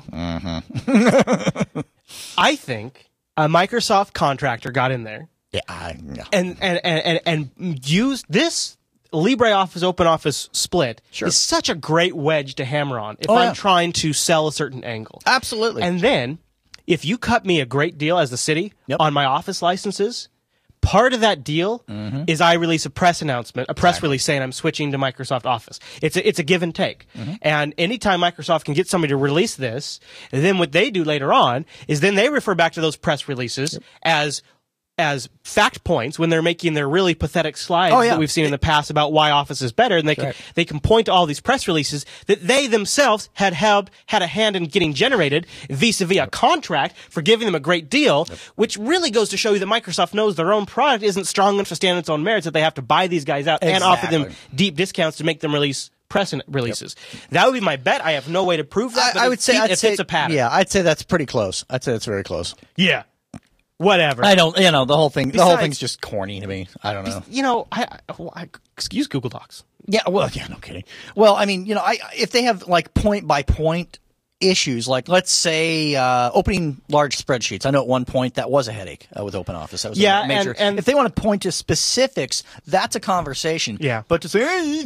I think a Microsoft contractor got in there Yeah, I, yeah. and and and and, and used this LibreOffice open office split Sure. is such a great wedge to hammer on if Oh, I'm yeah. trying to sell a certain angle. Absolutely. And then, if you cut me a great deal as the city Yep. on my office licenses, part of that deal Mm-hmm. is I release a press announcement, a press release saying I'm switching to Microsoft Office. It's a, it's a give and take. Mm-hmm. And anytime Microsoft can get somebody to release this, then what they do later on is then they refer back to those press releases as as fact points when they're making their really pathetic slides Oh, yeah. that we've seen in the past about why Office is better, and they can Right. they can point to all these press releases that they themselves had held had a hand in getting generated vis-a-vis a contract for giving them a great deal, which really goes to show you that Microsoft knows their own product isn't strong enough to stand on its own merits, that they have to buy these guys out and offer them Exactly. deep discounts to make them release press releases. That would be my bet. I have no way to prove that. but I, I it would say fe- I'd it say fits a pattern. Yeah, I'd say that's pretty close. I'd say that's very close. Yeah. Whatever. I don't. You know, the whole thing. the whole Besides- thing's just corny to me. I don't know. you know, I, I, well, I excuse Google Docs. Yeah, well, yeah, no kidding. Well, I mean, you know, I if they have like point by point issues, like let's say uh, opening large spreadsheets. I know at one point that was a headache uh, with OpenOffice. That was Yeah, a major. and- and- if they want to point to specifics, that's a conversation. Yeah. but to say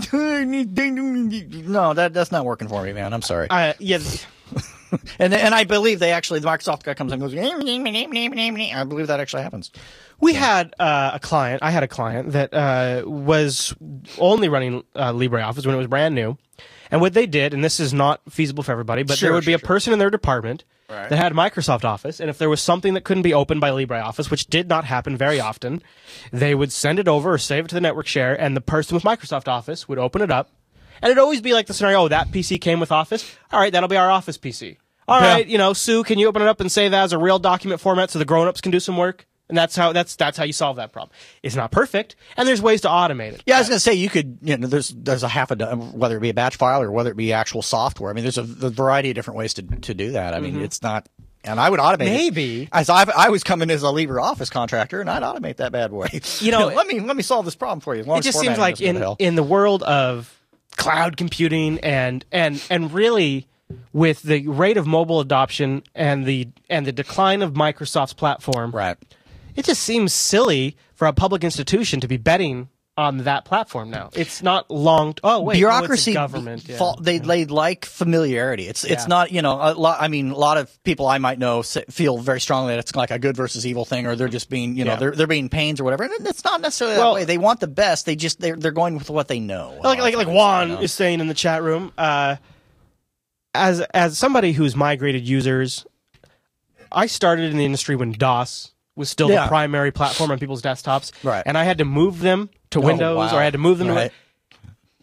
no, that that's not working for me, man. I'm sorry. Uh, yeah. and and I believe they actually the Microsoft guy comes and goes. I believe that actually happens. We had uh, a client. I had a client that uh, was only running uh, LibreOffice when it was brand new, and what they did, and this is not feasible for everybody, but Sure, there would be sure, a sure. person in their department Right. that had Microsoft Office, and if there was something that couldn't be opened by LibreOffice, which did not happen very often, they would send it over or save it to the network share, and the person with Microsoft Office would open it up, and it'd always be like the scenario: oh, that P C came with Office. All right, that'll be our Office P C. All Yeah. right, you know, Sue, can you open it up and save that as a real document format so the grown-ups can do some work? And that's how that's that's how you solve that problem. It's not perfect, and there's ways to automate it. Yeah, I was going to say you could. You know, there's there's a half a do- whether it be a batch file or whether it be actual software. I mean, there's a, a variety of different ways to to do that. I mean, it's not. And I would automate it. Maybe. As I've, I was coming as a LibreOffice contractor, and I'd automate that bad boy. You know, let me let me solve this problem for you. As long It as just seems formatting like doesn't go to in hell. in the world of cloud computing and and and really with the rate of mobile adoption and the and the decline of Microsoft's platform, right. it just seems silly for a public institution to be betting on that platform now. It's not long. T- oh wait, Bureaucracy, oh, it's a government. Yeah. fa- they they like familiarity. It's it's Yeah. not you know a lot. I mean, a lot of people I might know s- feel very strongly that it's like a good versus evil thing, or they're just being you know Yeah. they're they're being pains or whatever. And it's not necessarily Well- that way. They want the best. They just they're they're going with what they know. like like like You Juan know? is saying in the chat room, uh, as as somebody who's migrated users, I started in the industry when DOS was still Yeah. the primary platform on people's desktops, Right. and I had to move them to Windows, wow. or I had to move them Right. to.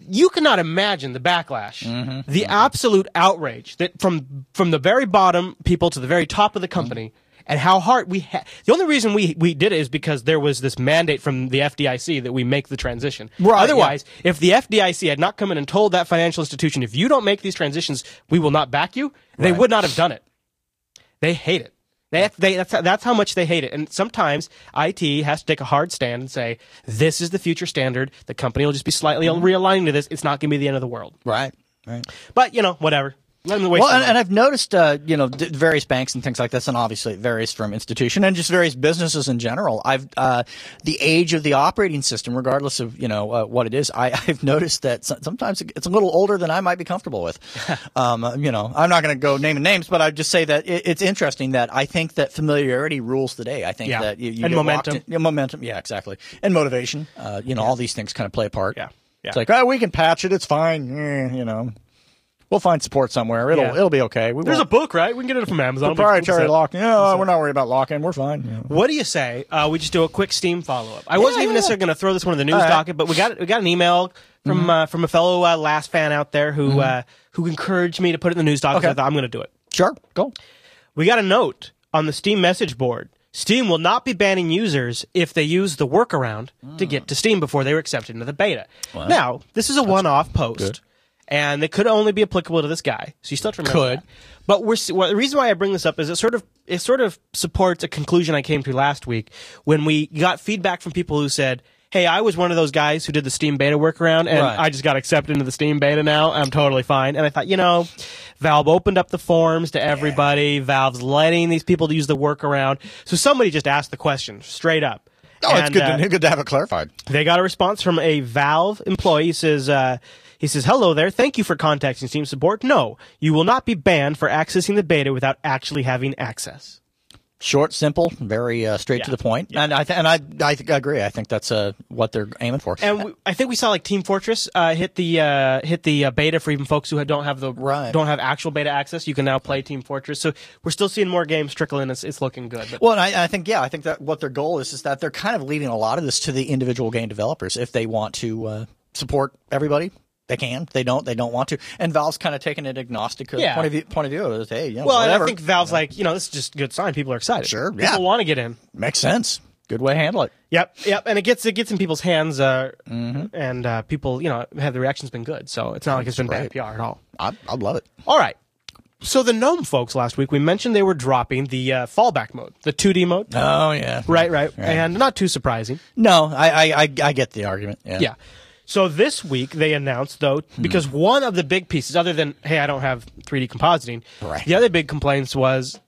you cannot imagine the backlash, Mm-hmm. the absolute outrage that from from the very bottom people to the very top of the company, mm-hmm. and how hard we ha- the only reason we we did it is because there was this mandate from the F D I C that we make the transition. Right, Otherwise, yeah. if the F D I C had not come in and told that financial institution, if you don't make these transitions, we will not back you, they Right. would not have done it. They hate it. They, they, that's, that's how much they hate it. And sometimes I T has to take a hard stand and say, this is the future standard. The company will just be slightly Mm-hmm. realigning to this. It's not going to be the end of the world. Right. Right. But, you know, whatever. Let them waste Well, their and, money. and I've noticed, uh, you know, d- various banks and things like this, and obviously it varies from institution and just various businesses in general. I've uh, the age of the operating system, regardless of you know uh, what it is, I, I've noticed that so- sometimes it's a little older than I might be comfortable with. um, you know, I'm not going to go naming names, but I'd just say that it, it's interesting that I think that familiarity rules the day. I think Yeah. that you, you And get walked momentum. in- yeah, momentum, yeah, exactly, and motivation. Uh, you know, all these things kind of play a part. Yeah. Yeah. It's like, oh, we can patch it. It's fine. Eh, you know. We'll find support somewhere. It'll Yeah. it'll be okay. We There's a won't- book, right? We can get it from Amazon. proprietary We'll- lock. Yeah, we're not worried about lock-in. We're fine. Yeah. What do you say? Uh, we just do a quick Steam follow-up. I wasn't even yeah. necessarily going to throw this one in the news All right. docket, but we got we got an email from Mm-hmm. uh, from a fellow uh, Last fan out there who uh, who encouraged me to put it in the news docket. Okay. So I thought I'm going to do it. Sure, go. We got a note on the Steam message board. Steam will not be banning users if they use the workaround to get to Steam before they were accepted into the beta. Now, this is a one-off post, good. and it could only be applicable to this guy. So you still have to remember Could. that. But we're well, the reason why I bring this up is it sort of it sort of supports a conclusion I came to last week when we got feedback from people who said, hey, I was one of those guys who did the Steam beta workaround, and Right. I just got accepted into the Steam beta now. I'm totally fine. And I thought, you know, Valve opened up the forums to everybody. Valve's letting these people use the workaround. So somebody just asked the question straight up. Oh, it's And, good, uh, to, good to have it clarified. they got a response from a Valve employee. He says, uh, he says, hello there. Thank you for contacting Steam support. No, you will not be banned for accessing the beta without actually having access. Short, simple, very uh, straight Yeah. to the point. And I th- and I I, th- I agree. I think that's uh, what they're aiming for. And we, I think we saw like Team Fortress uh, hit the uh, hit the uh, beta for even folks who don't have the Right. don't have actual beta access. You can now play Team Fortress. So we're still seeing more games trickle in. It's, it's looking good. But Well, and I, I think yeah, I think that what their goal is is that they're kind of leaving a lot of this to the individual game developers. If they want to uh, support everybody, they can. If they don't, they don't want to. And Valve's kind of taking an agnostic Yeah. point of view. Point of view is hey, you know, well, and whatever. I think Valve's like, you know, this is just a good sign. People are excited. Sure, People yeah. want to get in. Makes sense. Good way to handle it. Yep, yep, and it gets it gets in people's hands, uh, Mm-hmm. and uh, people, you know, have the reaction's been good, so it's not like it's been bad great. P R at all. I I love it. All right, so the GNOME folks last week we mentioned they were dropping the uh, fallback mode, the two D mode, Oh yeah. right, right, and not too surprising, No, I I I, I get the argument. Yeah. yeah. So this week they announced though, because one of the big pieces, other than hey, I don't have three D compositing, Right. the other big complaints was.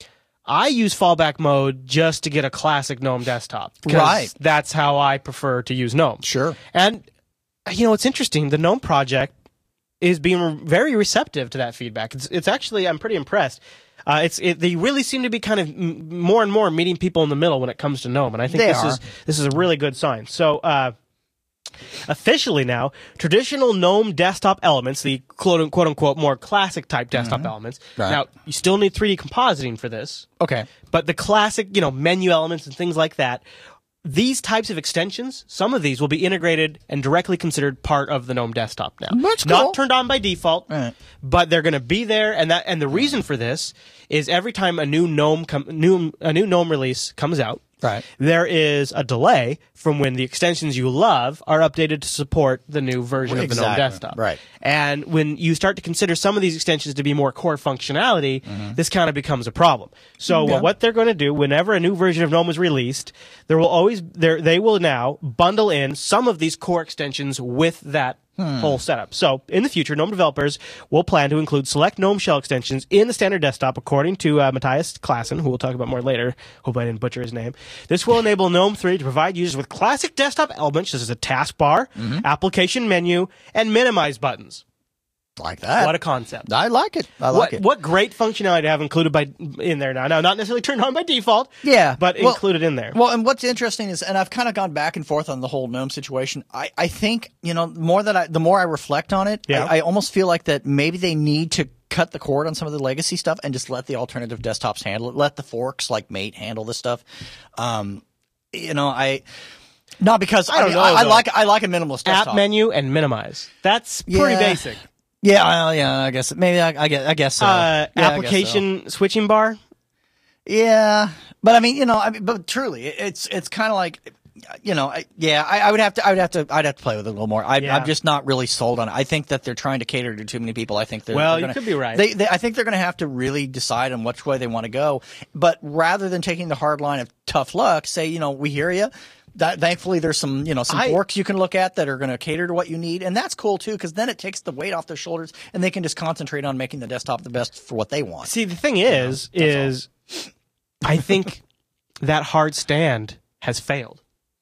I use fallback mode just to get a classic GNOME desktop. 'Cause Right. That's how I prefer to use GNOME. Sure. And, you know, it's interesting. The GNOME project is being very receptive to that feedback. It's, it's actually, I'm pretty impressed. Uh, it's it, they really seem to be kind of m- more and more meeting people in the middle when it comes to GNOME, and I think They this are. is this is a really good sign. So, uh, officially now, traditional GNOME desktop elements, the quote unquote, unquote more classic type desktop elements. Right. Now, you still need three D compositing for this, Okay. but the classic, you know, menu elements and things like that. These types of extensions, some of these will be integrated and directly considered part of the GNOME desktop now. That's cool. Not turned on by default, Right. but they're going to be there. And that, and the reason for this is every time a new GNOME, com- new, a new GNOME release comes out, Right. there is a delay from when the extensions you love are updated to support the new version of the GNOME Exactly. desktop. Right. And when you start to consider some of these extensions to be more core functionality, this kind of becomes a problem. So Yeah. uh, what they're going to do, whenever a new version of GNOME is released, there will always there they will now bundle in some of these core extensions with that whole setup. So in the future, GNOME developers will plan to include select GNOME shell extensions in the standard desktop, according to uh, Matthias Klassen, who we'll talk about more later. Hope I didn't butcher his name. This will enable GNOME three to provide users with classic desktop elements such as a taskbar, application menu, and minimize buttons. Like that. What a concept. I like it. I like What, it. what great functionality to have included by in there now. Now, not necessarily turned on by default, Yeah, but well- included in there. Well, and what's interesting is, and I've kind of gone back and forth on the whole GNOME situation. I, I think, you know, more that I, the more I reflect on it, Yeah. I, I almost feel like that maybe they need to cut the cord on some of the legacy stuff and just let the alternative desktops handle it. Let the forks like Mate handle this stuff. Um, you know, I, Not because I, I don't mean, know, I, I though. like I like a minimalist desktop. App menu and minimize. That's pretty Yeah. basic. Yeah, I, yeah. I guess maybe I, I guess I guess so. Uh, Yeah, I guess so. application switching bar. Yeah, but I mean, you know, I mean, but truly, it- it's it's kind of like, you know, I, yeah, I, I would have to, I would have to, I'd have to play with it a little more. I, Yeah. I'm just not really sold on it. I think that they're trying to cater to too many people. I think they're Well, they're you gonna, could be right. They, they, I think they're going to have to really decide on which way they want to go. But rather than taking the hard line of tough luck, say, you know, we hear you. That, thankfully, there's some, you know, some I- forks you can look at that are going to cater to what you need, and that's cool too, because then it takes the weight off their shoulders, and they can just concentrate on making the desktop the best for what they want. See, the thing is, is I think that hard stand has failed.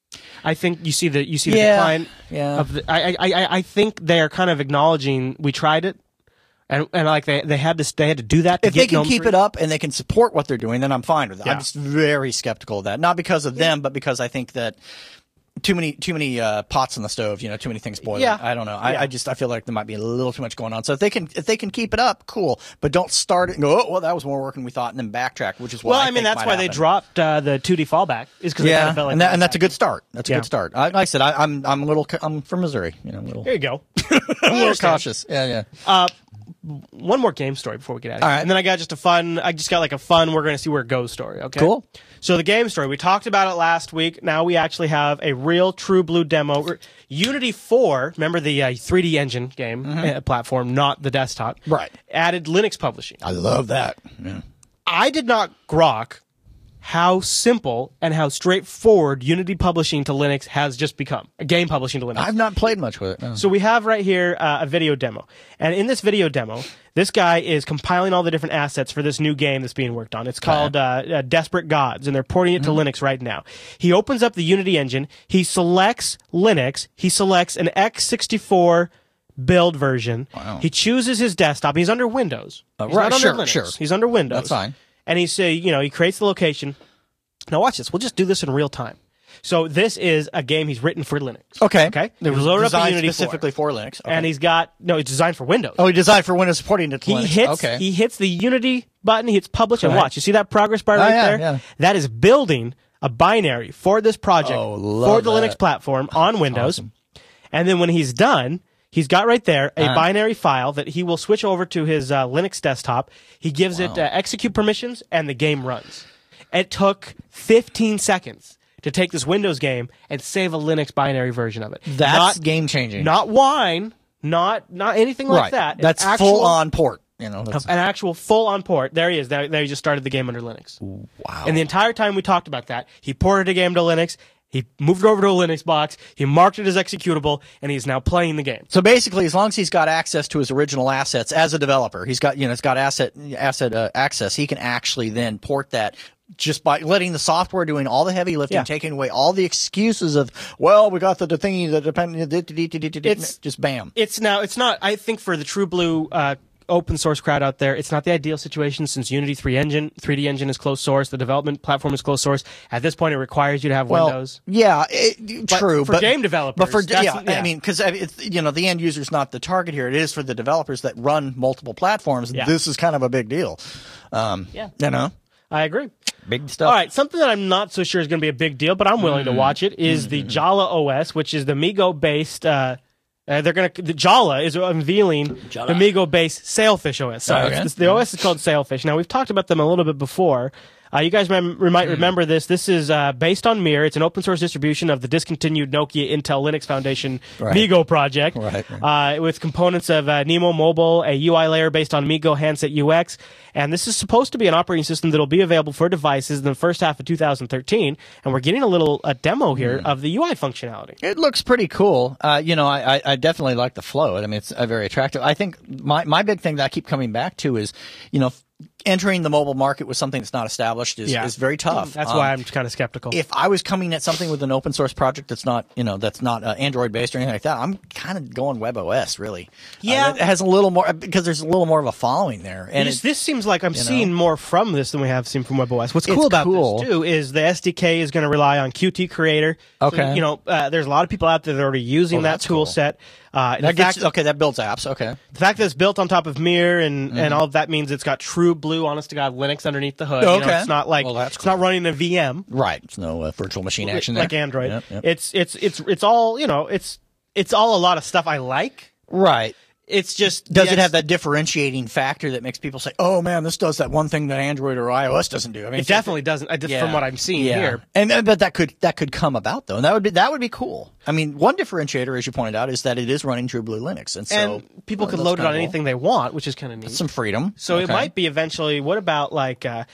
I think you see the you see the Yeah, decline yeah. of the. I, I I I think they are kind of acknowledging we tried it, and and like they they had this they had to do that. To If get they can GNOME keep three. it up and they can support what they're doing, then I'm fine with it. Yeah. I'm just very skeptical of that. Not because of them, but because I think that too many too many uh, pots on the stove. You know, too many things boiling. Yeah. I don't know. I, Yeah. I just I feel like there might be a little too much going on. So if they can if they can keep it up, cool. But don't start it and go, oh well, that was more work than we thought, and then backtrack, which is what Well, I, I mean think that's might why they happen. dropped uh, the two D fallback is because they kind Yeah, of felt like and, that, that and was that's a good start. That's a Yeah. good start. I, like I said, I, I'm I'm a little I'm from Missouri. You know, a little, There you go. I'm a little understand. cautious. Yeah, yeah. Uh, one more game story before we get out of here. All right. And then I got just a fun, I just got like a fun, we're going to see where it goes story, okay? Cool. So the game story, we talked about it last week. Now we actually have a real True Blue demo. Unity four, remember the uh, three D engine game uh, platform, not the desktop. Right. Added Linux publishing. I love that. Yeah. I did not grok how simple and how straightforward Unity publishing to Linux has just become. Game publishing to Linux. I've not played much with it. No. So we have right here uh, a video demo. And in this video demo, this guy is compiling all the different assets for this new game that's being worked on. It's called uh, uh, Desperate Gods, and they're porting it to Linux right now. He opens up the Unity engine. He selects Linux. He selects an x sixty-four build version. Wow. He chooses his desktop. He's under Windows. Uh, He's right, not sure, under Linux. sure. He's under Windows. That's fine. And he say, you know, he creates the location. Now watch this. We'll just do this in real time. So this is a game he's written for Linux. Okay. Okay. It was loaded up in designed Unity specifically four. for Linux. Okay. And he's got no, it's designed for Windows. Oh, he designed for Windows supporting it to He Linux. hits okay. he hits the Unity button, he hits publish and Right. watch. You see that progress bar Oh, right yeah, there? yeah. That is building a binary for this project Oh, love for the that. Linux platform on Windows. awesome. And then when he's done, he's got right there a Uh-huh. binary file that he will switch over to his uh, Linux desktop. He gives it uh, execute permissions and the game runs. It took fifteen seconds to take this Windows game and save a Linux binary version of it. That's not, game changing. not wine, not not anything like right. that. It's That's actual- full on port. You know. That's, an actual full on port. There he is. There, there he just started the game under Linux. wow. And the entire time we talked about that, he ported a game to Linux. He moved it over to a Linux box. He marked it as executable, and he's now playing the game. So basically, as long as he's got access to his original assets as a developer, he's got you know, it's got asset asset uh, access. He can actually then port that just by letting the software doing all the heavy lifting, Yeah. taking away all the excuses of, well, we got the, the thingy that depend. It's- Just bam. It's now. It's not. I think for the True Blue uh, open source crowd out there, it's not the ideal situation since Unity three engine, three D engine is closed source. The development platform is closed source. At this point, it requires you to have Well, Windows. yeah, it, But true. for but game developers, but for that's- yeah, yeah. I mean, because it's you know the end user's not the target here. It is for the developers that run multiple platforms. Yeah. This is kind of a big deal. Um, Yeah. you know, I agree. big stuff. All right, something that I'm not so sure is going to be a big deal, but I'm willing to watch it, is the Jala O S, which is the Migo-based. Uh, uh, they're going to the Jala is unveiling the Migo-based Sailfish O S. Sorry, Okay. it's- the O S is called Sailfish. Now we've talked about them a little bit before. Uh, you guys mem- might remember this. This is uh, based on Mir. It's an open source distribution of the discontinued Nokia Intel Linux Foundation Right. Migo project, Right, right. Uh, with components of uh, Nemo Mobile, a U I layer based on Migo handset U X. And this is supposed to be an operating system that will be available for devices in the first half of two thousand thirteen. And we're getting a little a demo here of the U I functionality. It looks pretty cool. Uh, you know, I, I, I definitely like the flow. I mean, it's uh, very attractive. I think my, my big thing that I keep coming back to is, you know, entering the mobile market with something that's not established is, Yeah. is very tough. That's Um, why I'm kind of skeptical. if I was coming at something with an open source project that's not, you know, that's not uh, Android based or anything like that, I'm kind of going WebOS really. Yeah. uh, it has a little more because there's a little more of a following there, and this, it, this seems like I'm know? seeing more from this than we have seen from WebOS. What's It's cool about cool. this too is the S D K is going to rely on Qt Creator. So, Okay. you know, uh, there's a lot of people out there that are already using Oh, that that's tool cool. set. Uh, that the gets fact, okay. That builds apps. Okay, the fact that it's built on top of Mir and, Mm-hmm. and all of that means it's got true blue blue, honest to God, Linux underneath the hood. Okay. You know, it's not like Well, that's it's not running a V M Right. It's no uh, virtual machine action there. like Android. Yep, yep. It's it's it's it's all you know. It's it's all a lot of stuff I like. Right. It's just Does the it ex- have that differentiating factor that makes people say, "Oh man, this does that one thing that Android or iOS doesn't do"? I mean, It definitely doesn't. I just, yeah. From what I'm seeing yeah. here, and uh, but that could that could come about though, and that would be that would be cool. I mean, one differentiator, as you pointed out, is that it is running True Blue Linux, and so and people well, could that's load it kinda on cool. anything they want, which is kind of neat. Some freedom. So it Okay. might be eventually. What about like? Uh,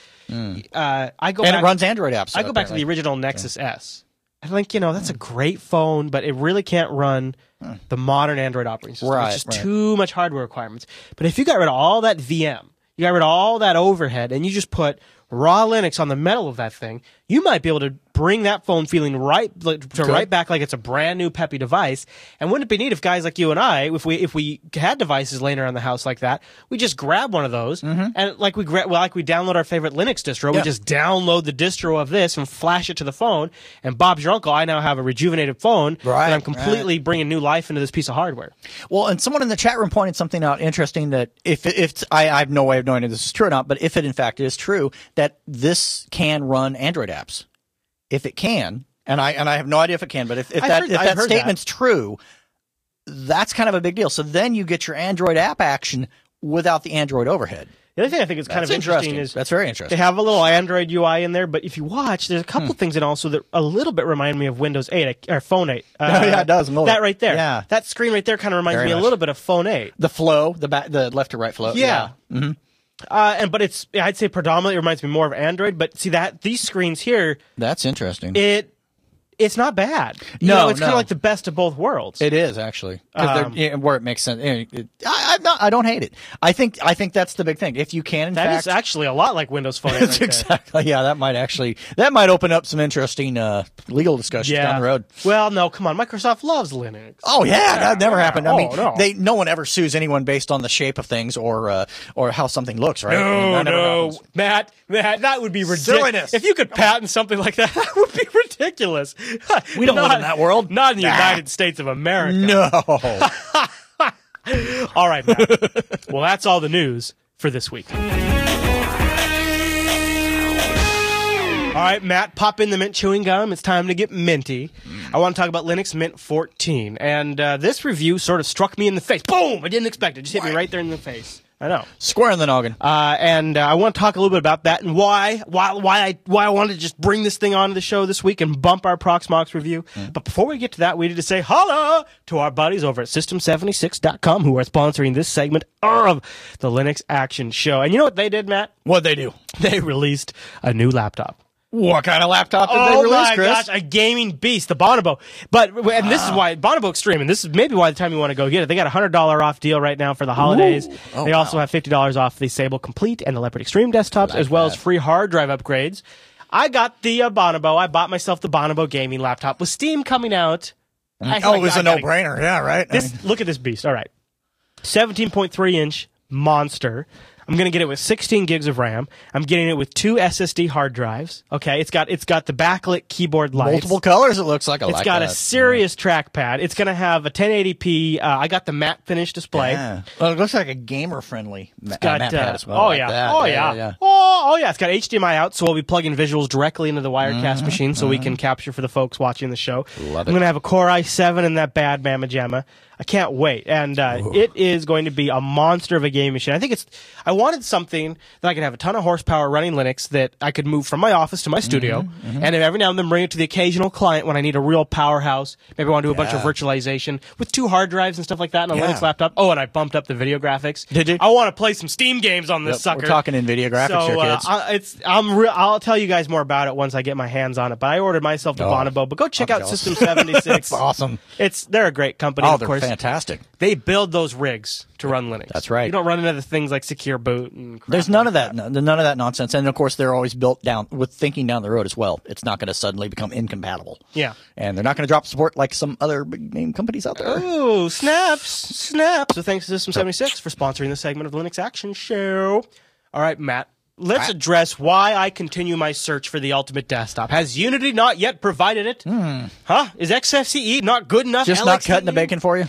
uh, I go and back, it runs Android apps. I go back to the original Nexus S. I think you know that's a great phone, but it really can't run the modern Android operating system. Right, it's just right. too much hardware requirements. But if you got rid of all that V M, you got rid of all that overhead, and you just put raw Linux on the metal of that thing, you might be able to bring that phone feeling right like, to right back like it's a brand new peppy device. And wouldn't it be neat if guys like you and I, if we if we had devices laying around the house like that, we just grab one of those and like we gra- well, like we download our favorite Linux distro, Yeah. we just download the distro of this and flash it to the phone. And Bob's your uncle. I now have a rejuvenated phone, Right, and I'm completely bringing new life into this piece of hardware. Well, and someone in the chat room pointed something out interesting that if if I, I have no way of knowing if this is true or not, but if it in fact is true, that this can run Android apps. If it can, and I and I have no idea if it can, but if, if I've that heard- if I've that heard statement's true, that's kind of a big deal. So then you get your Android app action without the Android overhead. The other thing I think is kind That's of interesting, interesting. is That's very they interesting. have a little Android U I in there, but if you watch, there's a couple Hmm. things in also that a little bit remind me of Windows eight or Phone eight. Uh, Oh, yeah, it does, a little That bit. right there. Yeah. That screen right there kind of reminds Very me much. a little bit of Phone eight. The flow, the back, the left to right flow. Yeah. Mhm. Uh, and but it's I'd say predominantly it reminds me more of Android. But see that these screens here, That's interesting. it it's not bad. You No, know, it's kind no. of like the best of both worlds. It is actually 'Cause they're- Um, yeah, where it makes sense. It- it- I, I'm not, I don't hate it. I think I think that's the big thing. If you can, in That fact, is actually a lot like Windows Phone eight. That's Right there. exactly. Yeah, that might actually that might open up some interesting uh, legal discussions Yeah. down the road. Well, no, come on. Microsoft loves Linux. Oh yeah, that never yeah. happened. I Oh, mean, no. they no one ever sues anyone based on the shape of things or uh, or how something looks, right? I mean, No, that never no, happens. Matt, Matt, that would be ridiculous. Silliness. If you could patent something like that, that would be ridiculous. We don't live in that world. Not in the Nah. United States of America. No. All right, Matt. Well, that's all the news for this week. All right, Matt, pop in the mint chewing gum. It's time to get minty. I want to talk about Linux Mint fourteen. And uh, this review sort of struck me in the face. Boom! I didn't expect it. Just hit me right there in the face. I know. Square in the noggin. Uh, and uh, I want to talk a little bit about that and why, why, why I, why I wanted to just bring this thing onto the show this week and bump our Proxmox review. Mm. But before we get to that, we need to say holla to our buddies over at System seventy-six dot com who are sponsoring this segment of the Linux Action Show. And you know what they did, Matt? What'd they do? They released a new laptop. What kind of laptop did Oh they release, my Chris? gosh, a gaming beast, the Bonobo. But and this is why Bonobo Extreme, and this is maybe why the time you want to go get it. They got a hundred dollar off deal right now for the holidays. Ooh. Oh, they also wow. have fifty dollars off the Sable Complete and the Leopard Extreme desktops, as well that. as free hard drive upgrades. I got the uh, Bonobo. I bought myself the Bonobo gaming laptop with Steam coming out. I- Oh, I- it was I a gotta- no-brainer. Yeah, right. I This mean, look at this beast. All right, seventeen point three inch monster. I'm going to get it with sixteen gigs of RAM. I'm getting it with two S S D hard drives. Okay, it's got it's got the backlit keyboard lights. multiple colors. It looks like. I It's like got that. a serious trackpad. It's going to have a ten eighty p. Uh, I got the matte finish display. Yeah. Well, it looks like a gamer-friendly ma- Got, uh, matte pad uh, as well. oh, like yeah. that. oh yeah, yeah. Oh, oh yeah. It's got H D M I out, so we'll be plugging visuals directly into the Wirecast Mm-hmm. machine, so we can capture for the folks watching the show. Love I'm it. going to have a Core i seven in that bad Mamma Jamma. I can't wait, and uh, it is going to be a monster of a game machine. I think it's. I wanted something that I could have a ton of horsepower running Linux that I could move from my office to my studio, Mm-hmm, and every now and then bring it to the occasional client when I need a real powerhouse. Maybe I want to do a bunch of Yeah. virtualization with two hard drives and stuff like that on a Yeah. Linux laptop. Oh, and I bumped up the video graphics. Did you? I want to play some Steam games on this Yep, sucker. we're talking NVIDIA graphics so, here, uh, kids. I, it's I'm re- I'll tell you guys more about it once I get my hands on it. But I ordered myself the Oh, Bonobo. But go check I'm out jealous. System seventy-six. That's awesome. It's they're a great company. Oh, of they're course, fantastic. they build those rigs to run Linux. That's right. You don't run into the things like Secure Boot and crap There's none like of that, no, none of that nonsense, and of course they're always built down with thinking down the road as well. It's not going to suddenly become incompatible. Yeah. and they're not going to drop support like some other big name companies out there. Ooh, snaps, snaps. So thanks to System seventy-six for sponsoring this segment of the Linux Action Show. All right, Matt. Let's Right. address why I continue my search for the ultimate desktop. Has Unity not yet provided it? Huh? Is X F C E not good enough? Just not L X C E? cutting the bacon for you.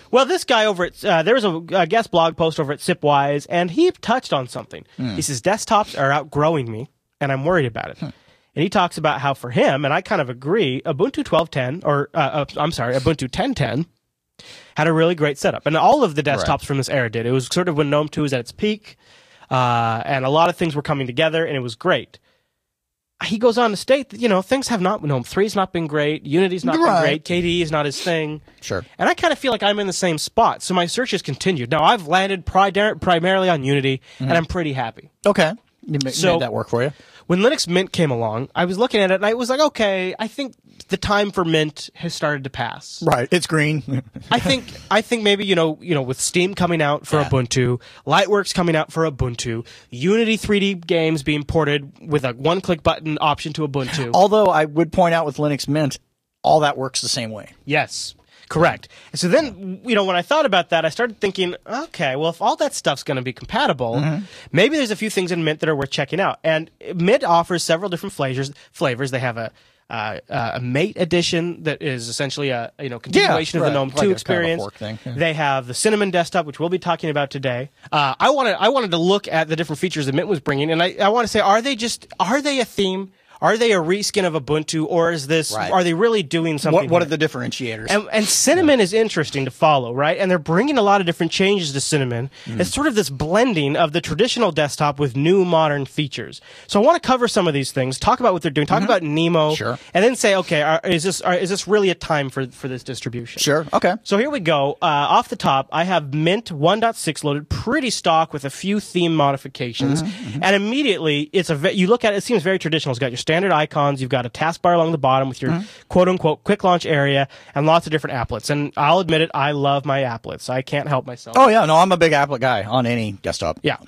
Well, this guy over at, uh, there was a, a guest blog post over at Sipwise, and he touched on something. Mm. He says, desktops are outgrowing me, and I'm worried about it. Hmm. And he talks about how for him, and I kind of agree, Ubuntu twelve ten, or, uh, uh, I'm sorry, Ubuntu ten ten, had a really great setup. And all of the desktops right. from this era did. It was sort of when GNOME two was at its peak, uh, and a lot of things were coming together, and it was great. He goes on to state that, you know, things have not, GNOME three's not been great, Unity's not right. been great, K D E is not his thing. Sure. And I kind of feel like I'm in the same spot, so my search has continued. Now, I've landed pri- primarily on Unity, mm-hmm. and I'm pretty happy. Okay. You ma- so, made that work for you? When Linux Mint came along, I was looking at it, and I was like, okay, I think the time for Mint has started to pass. Right. It's green. I think I think maybe, you know, you know, with Steam coming out for yeah. Ubuntu, Lightworks coming out for Ubuntu, Unity three D games being ported with a one-click button option to Ubuntu. Although I would point out with Linux Mint, all that works the same way. Yes. Correct. So then, you know, when I thought about that, I started thinking, okay, well, if all that stuff's going to be compatible, mm-hmm. maybe there's a few things in Mint that are worth checking out. And Mint offers several different flavors. Flavors. They have a uh, uh, a Mate edition that is essentially a you know continuation yeah, of the right. GNOME like two experience. Kind of yeah. They have the Cinnamon desktop, which we'll be talking about today. Uh, I wanted I wanted to look at the different features that Mint was bringing, and I, I want to say, are they just are they a theme? Are they a reskin of Ubuntu, or is this? Right. Are they really doing something? What, what here? are the differentiators? And, and Cinnamon yeah. is interesting to follow, right? And they're bringing a lot of different changes to Cinnamon. Mm. It's sort of this blending of the traditional desktop with new modern features. So I want to cover some of these things, talk about what they're doing, talk mm-hmm. about Nemo, sure. and then say, okay, are, is this are, is this really a time for for this distribution? Sure. Okay. So here we go. Uh, off the top, I have Mint one point six loaded, pretty stock with a few theme modifications, mm-hmm, mm-hmm. and immediately it's a ve- you look at it, it seems very traditional. It's got your standard icons. You've got a taskbar along the bottom with your mm-hmm. quote-unquote quick launch area and lots of different applets. And I'll admit it, I love my applets. I can't help myself. Oh, yeah. No, I'm a big applet guy on any desktop. Yeah.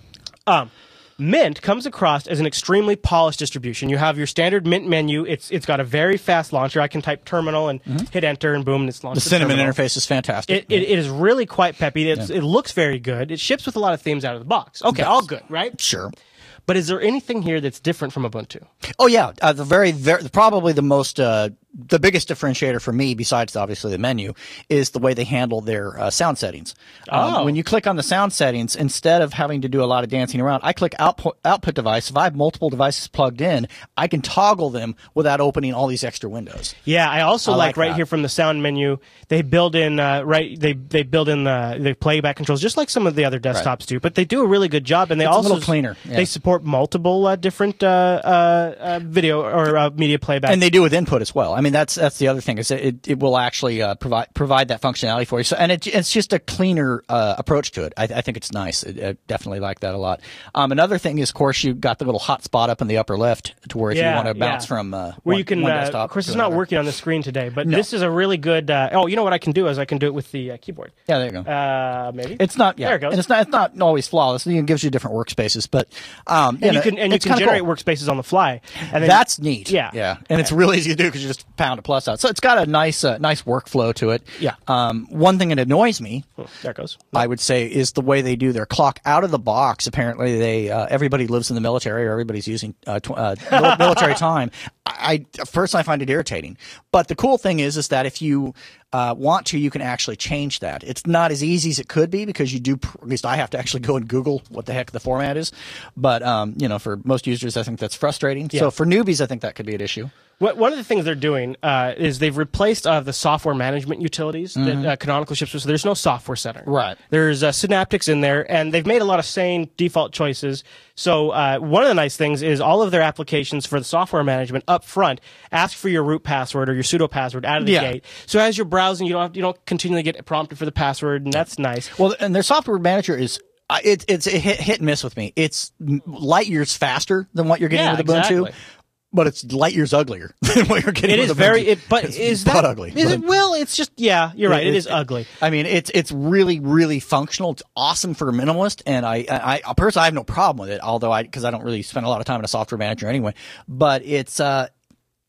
Um, Mint comes across as an extremely polished distribution. You have your standard Mint menu. It's It's got a very fast launcher. I can type terminal and mm-hmm. hit enter, and boom, it's launched. The Cinnamon terminal. interface is fantastic. It, it, it is really quite peppy. It's, yeah. It looks very good. It ships with a lot of themes out of the box. Okay, yes. all good, right? Sure. But is there anything here that's different from Ubuntu? Oh yeah, uh, the very, very probably the most uh, the biggest differentiator for me, besides obviously the menu, is the way they handle their uh, sound settings. Um, oh. When you click on the sound settings, instead of having to do a lot of dancing around, I click output output device. If I have multiple devices plugged in, I can toggle them without opening all these extra windows. Yeah, I also I like, like right that. here from the sound menu, they build in uh, right they they build in the the playback controls just like some of the other desktops right. do, but they do a really good job, and they it's also a little cleaner. Yeah. They support multiple uh, different uh, uh, uh, video or uh, media playback, and they do with input as well. I mean, that's that's the other thing is that it, it will actually uh, provide provide that functionality for you. So, and it, it's just a cleaner uh, approach to it. I, I think it's nice. I, I definitely like that a lot. Um, another thing is, of course, you got the little hot spot up in the upper left to where if yeah, you want to bounce yeah. from uh, where one, you can. one Uh, desktop of course, to it's not another. working on the screen today, but No. this is a really good. Uh, oh, you know what I can do is I can do it with the uh, keyboard. Yeah, there you go. Uh, maybe It's not. Yeah, there it goes. and it's not. It's not always flawless. It gives you different workspaces, but um, and you know, can and you it's can kinda generate cool. workspaces on the fly. And then, That's neat. Yeah, yeah, and it's really easy to do because you just pound a plus out. So it's got a nice, uh, nice workflow to it. Yeah. Um, one thing that annoys me, oh, there it goes. I would say, is the way they do their clock out of the box. Apparently, they uh, everybody lives in the military, or everybody's using uh, tw- uh, mil- military time. I, I personally find it irritating. But the cool thing is, is that if you uh, want to, you can actually change that. It's not as easy as it could be because you do. At least I have to actually go and Google what the heck the format is. But um, you know, for most users, I think that's frustrating. Yeah. So for newbies, I think that could be an issue. What, one of the things they're doing uh, is they've replaced uh, the software management utilities Mm-hmm. that uh, Canonical ships with. So there's no software center. Right. There's uh, Synaptics in there, and they've made a lot of sane default choices. So uh, one of the nice things is all of their applications for the software management up front ask for your root password or your pseudo password out of the Yeah. gate. So as you're browsing, you don't have, you don't continually get prompted for the password, and that's nice. Well, and their software manager is. Uh, it, it's a hit, hit and miss with me. It's light years faster than what you're getting Yeah, with Ubuntu, exactly. but it's light years uglier than what you're getting It with is Ubuntu. very, it, but It's is butt that ugly? Is it? but- Well, it's just yeah. You're right. It is ugly. I mean, it's it's really really functional. It's awesome for a minimalist, and I I, I personally I have no problem with it. Although I because I don't really spend a lot of time in a software manager anyway. But it's uh.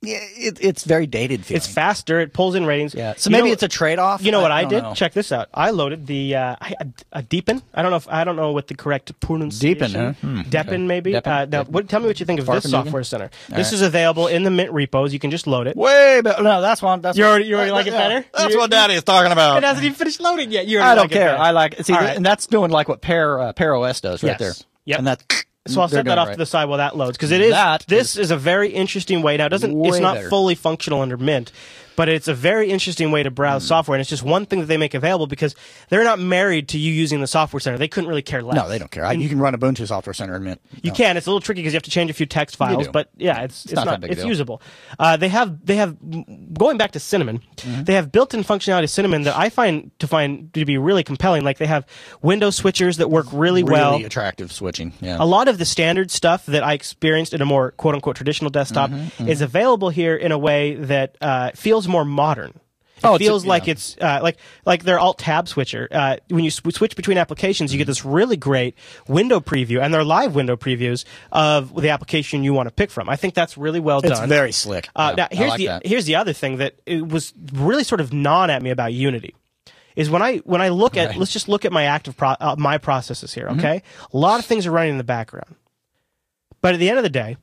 Yeah, it, it's very dated feeling. It's faster. It pulls in ratings. Yeah. So You maybe know- it's a trade-off. You know what I, don't did? know. Check this out. I loaded the uh, I- a, a Deepin. I don't know if I don't know what the correct pronunciation. Deepin, huh? Hmm, Deepin, okay. maybe. Deepin, Uh, now, Deepin. what, tell me what you think of this Farfignugan? software center. This right. is available in the Mint repos. You can just load it. Way better. No, that's one. That's You what- already- you already like it yeah, better? That's You- what Daddy is talking about. It hasn't even finished loading yet. You I already don't like it care. better. I like it. See, All th- right. and that's doing like what Pear uh, Pear O S does right Yes. there. Yep. And that. So I'll they're set that doing off it to right. the side while that loads because it is. That this is, a very interesting way. Now, it doesn't it's Way not better. fully functional under Mint, but it's a very interesting way to browse Hmm. software, and it's just one thing that they make available because they're not married to you using the software center. They couldn't really care less. No, they don't care. I, you can run Ubuntu Software Center in Mint. You No. can. It's a little tricky because you have to change a few text files, do. but yeah, it's it's, not not, that big a it's deal. usable. Uh, they have they have going back to Cinnamon. Mm-hmm. They have built-in functionality of Cinnamon that I find to find to be really compelling. Like they have window switchers that work really, Really well. attractive switching. Yeah. A lot of the standard stuff that I experienced in a more quote unquote traditional desktop Mm-hmm, is available here in a way that uh, feels more modern. It Oh, it's a- feels like yeah. it's uh, like like their Alt Tab switcher. Uh, when you sw- switch between applications, you get this really great window preview, and they're live window previews of the application you want to pick from. I think that's really well It's done. very slick. Uh, Yeah, now, I here's like the that. here's the other thing that it was really sort of gnawing at me about Unity is when I when I look at Right. let's just look at my active pro, uh, my processes here. Okay, a lot of things are running in the background, but at the end of the day,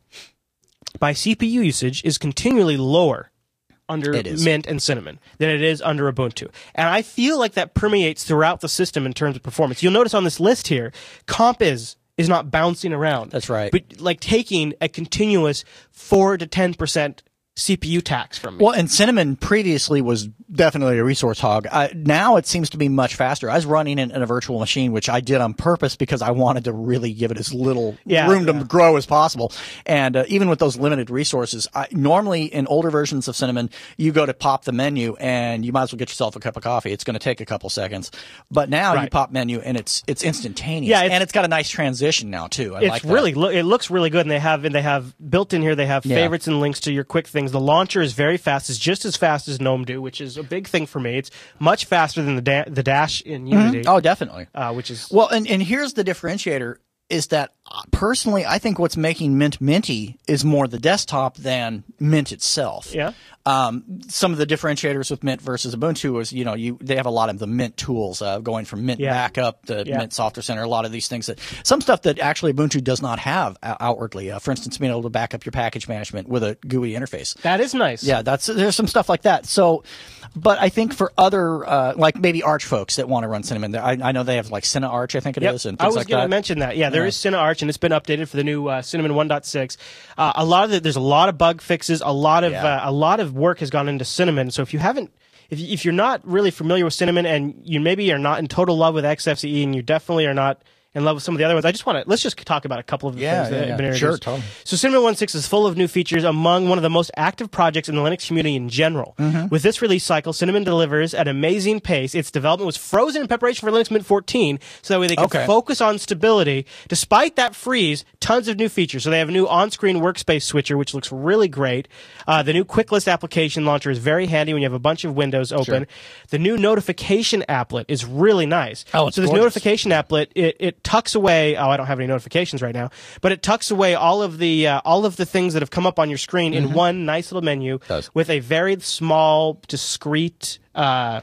my C P U usage is continually lower under It is. Mint and Cinnamon than it is under Ubuntu. And I feel like that permeates throughout the system in terms of performance. You'll notice on this list here, comp is is not bouncing around. That's right. But like taking a continuous four to ten percent C P U tax from me. Well, and Cinnamon previously was definitely a resource hog. Uh, now it seems to be much faster. I was running it in a virtual machine, which I did on purpose because I wanted to really give it as little Yeah, room to yeah. grow as possible. And uh, even with those limited resources, I, normally in older versions of Cinnamon, you go to pop the menu and you might as well get yourself a cup of coffee. It's going to take a couple seconds. But now you Right. pop menu and it's it's instantaneous. Yeah, it's- and it's got a nice transition now too. I it's like that. really lo- it looks really good, and they have and they have built in here. They have Yeah. favorites and links to your quick things. The launcher is very fast. It's just as fast as GNOME do, which is a big thing for me. It's much faster than the da- the Dash in Unity, Oh, definitely. uh, which is Well, and, and here's the differentiator is that uh, personally, I think what's making Mint minty is more the desktop than Mint itself. yeah. Um, some of the differentiators with Mint versus Ubuntu is, you know, you they have a lot of the Mint tools, uh, going from Mint Yeah. Backup to Yeah. Mint Software Center. A lot of these things that some stuff that actually Ubuntu does not have uh, outwardly. Uh, for instance, being able to back up your package management with a G U I interface. That is nice. Yeah, that's there's some stuff like that. So, but I think for other uh, like maybe Arch folks that want to run Cinnamon, I, I know they have like Cinna Arch, I think it is, Yep. and I things was like going to that. mention that. Yeah, there is Cinna Arch, and it's been updated for the new uh, Cinnamon one point six. Uh, a lot of the, there's a lot of bug fixes. A lot of Yeah. uh, a lot of work has gone into Cinnamon. So if you haven't, if you- if you're not really familiar with Cinnamon, and you maybe are not in total love with X F C E, and you definitely are not in love with some of the other ones, I just want to let's just talk about a couple of the Yeah, things that yeah, have yeah. been introduced. Sure, totally. So Cinnamon one point six is full of new features among one of the most active projects in the Linux community in general. Mm-hmm. With this release cycle, Cinnamon delivers at an amazing pace. Its development was frozen in preparation for Linux Mint fourteen, so that way they can Okay. focus on stability. Despite that freeze, tons of new features. So they have a new on-screen workspace switcher, which looks really great. Uh, the new Quick List application launcher is very handy when you have a bunch of windows open. The new notification applet is really nice. Oh, it's so this gorgeous. notification applet, it, it tucks away. Oh, I don't have any notifications right now, but it tucks away all of the uh, all of the things that have come up on your screen in one nice little menu Does. with a very small, discrete. Uh,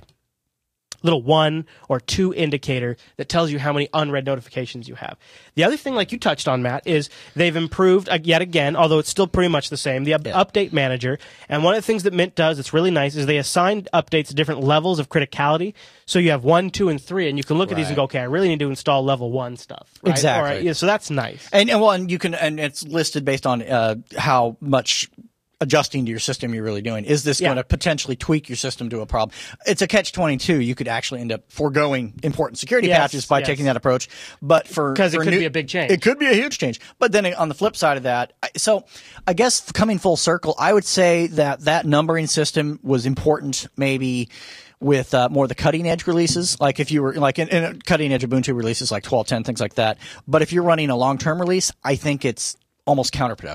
little one or two indicator that tells you how many unread notifications you have. The other thing, like you touched on, Matt, is they've improved uh, yet again, although it's still pretty much the same, the up- Yeah. update manager. And one of the things that Mint does that's really nice is they assign updates to different levels of criticality. So you have one, two, and three, and you can look at these and go, okay, I really need to install level one stuff. Right? Exactly. Or, yeah, so that's nice. And, and well, and you can, and it's listed based on uh, how much adjusting to your system you're really doing. Is this Yeah. going to potentially tweak your system to a problem? It's a catch twenty-two. You could actually end up foregoing important security Yes, patches by yes. taking that approach. But for 'Cause it for could new- be a big change. It could be a huge change. But then on the flip side of that, I- so I guess coming full circle, I would say that that numbering system was important maybe with uh, more of the cutting edge releases, like if you were like in, in cutting edge Ubuntu releases like twelve ten, things like that. But if you're running a long term release, I think it's almost counterproductive.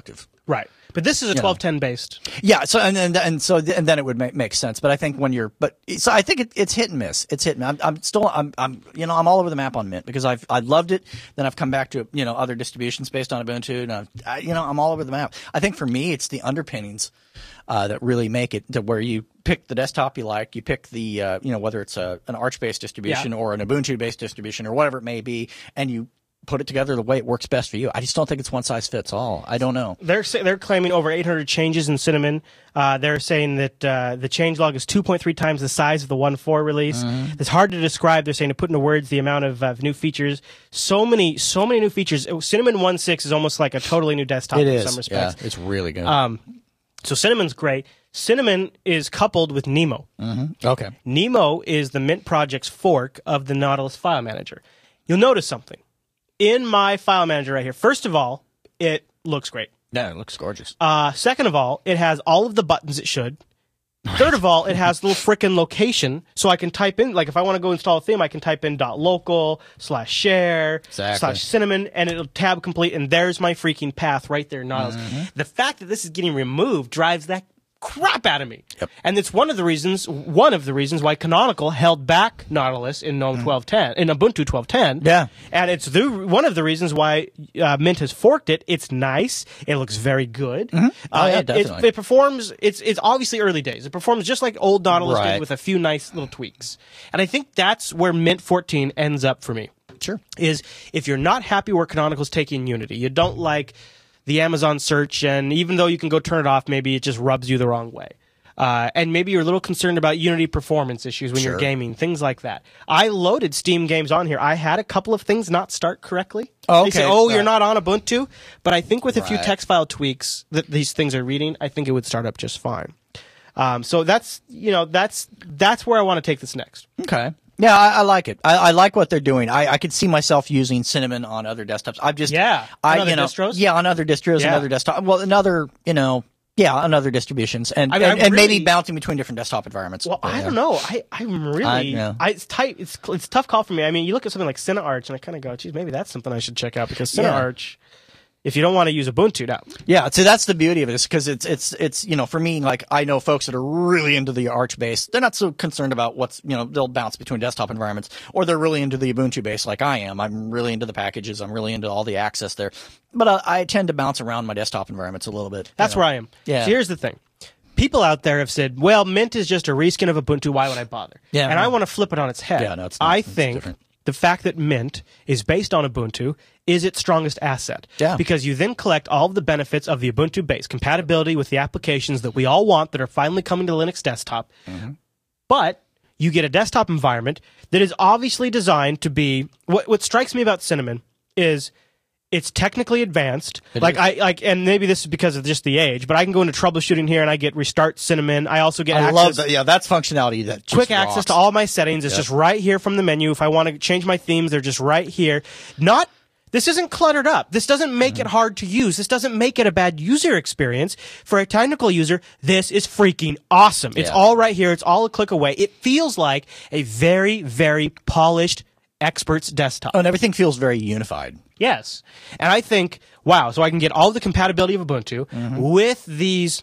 Right. But this is a twelve ten based. Yeah. So and and, and so and then it would make, make sense. But I think when you're, but so I think it, it's hit and miss. It's hit and miss. I'm, I'm still, I'm, I'm, you know, I'm all over the map on Mint because I've, I loved it. Then I've come back to, you know, other distributions based on Ubuntu, and I've, I, you know, I'm all over the map. I think for me, it's the underpinnings uh, that really make it to where you pick the desktop you like, you pick the, uh, you know, whether it's a an Arch based distribution Yeah. or an Ubuntu based distribution or whatever it may be, and you put it together the way it works best for you. I just don't think it's one size fits all. I don't know. They're say, they're claiming over eight hundred changes in Cinnamon. Uh, they're saying that uh, the changelog is two point three times the size of the one point four release. Mm-hmm. It's hard to describe. They're saying to put into words the amount of uh, new features. So many, so many new features. Cinnamon one point six is almost like a totally new desktop It in is. some respects. Yeah, it's really good. Um, so Cinnamon's great. Cinnamon is coupled with Nemo. mm-hmm. Okay. Nemo is the Mint project's fork of the Nautilus file manager. You'll notice something. In my file manager right here, first of all, it looks great. Yeah, it looks gorgeous. Uh, second of all, it has all of the buttons it should. Third of all, it has a little frickin' location, so I can type in, like if I want to go install a theme, I can type in .local slash share Exactly. slash cinnamon, and it'll tab complete, and there's my freaking path right there, Nautilus. Mm-hmm. The fact that this is getting removed drives that crap out of me. Yep. And it's one of the reasons, one of the reasons why Canonical held back Nautilus in GNOME twelve ten, in Ubuntu twelve ten. Yeah. And it's the, one of the reasons why uh, Mint has forked it. It's nice. It looks very good. Oh, Uh, yeah, it, definitely. it, it performs, it's, it's obviously early days. It performs just like old Nautilus Right. did with a few nice little tweaks. And I think that's where Mint fourteen ends up for me. Sure. Is if you're not happy where Canonical's taking Unity, you don't like the Amazon search, and even though you can go turn it off, maybe it just rubs you the wrong way. Uh, and maybe you're a little concerned about Unity performance issues when Sure. you're gaming, things like that. I loaded Steam games on here. I had a couple of things not start correctly. Oh, They say, okay. oh, you're Right. not on Ubuntu. But I think with a few Right. text file tweaks that these things are reading, I think it would start up just fine. Um, so that's, you know, that's, that's where I want to take this next. Okay. Yeah, I, I like it. I, I like what they're doing. I, I could see myself using Cinnamon on other desktops. I've just Yeah. I On other you know distros? yeah on other distros Yeah. and other desktop. Well, another you know yeah on other distributions and I mean, and, I'm and maybe really- bouncing between different desktop environments. Well, I Yeah. don't know. I, I'm really, I- I, yeah. it's tight. It's it's a tough call for me. I mean, you look at something like CineArch, and I kind of go, geez, maybe that's something I should check out because Yeah. CineArch, if you don't want to use Ubuntu now, Yeah, so that's the beauty of it, is because it's it's it's you know for me, like I know folks that are really into the Arch base. They're not so concerned about what's you know they'll bounce between desktop environments, or they're really into the Ubuntu base like I am. I'm really into the packages. I'm really into all the access there, but uh, I tend to bounce around my desktop environments a little bit. you that's know. where I am. Yeah. So here's the thing. People out there have said, well, Mint is just a reskin of Ubuntu. Why would I bother? Yeah, and no. I want to flip it on its head. Yeah, no, it's not. I It's think different. the fact that Mint is based on Ubuntu is its strongest asset. Yeah. Because you then collect all of the benefits of the Ubuntu base, compatibility with the applications that we all want that are finally coming to Linux desktop. Mm-hmm. But you get a desktop environment that is obviously designed to be what what strikes me about Cinnamon is it's technically advanced. It like is. I like and maybe this is because of just the age, but I can go into troubleshooting here and I get restart Cinnamon. I also get I access love that. Yeah, that's functionality that just quick access rocks. to all my settings. It's Yep. just right here from the menu. If I want to change my themes, they're just right here. Not this isn't cluttered up. This doesn't make it hard to use. This doesn't make it a bad user experience. For a technical user, this is freaking awesome. It's Yeah. all right here. It's all a click away. It feels like a very, very polished expert's desktop. Oh, and everything feels very unified. Yes. And I think, wow, so I can get all the compatibility of Ubuntu Mm-hmm. with these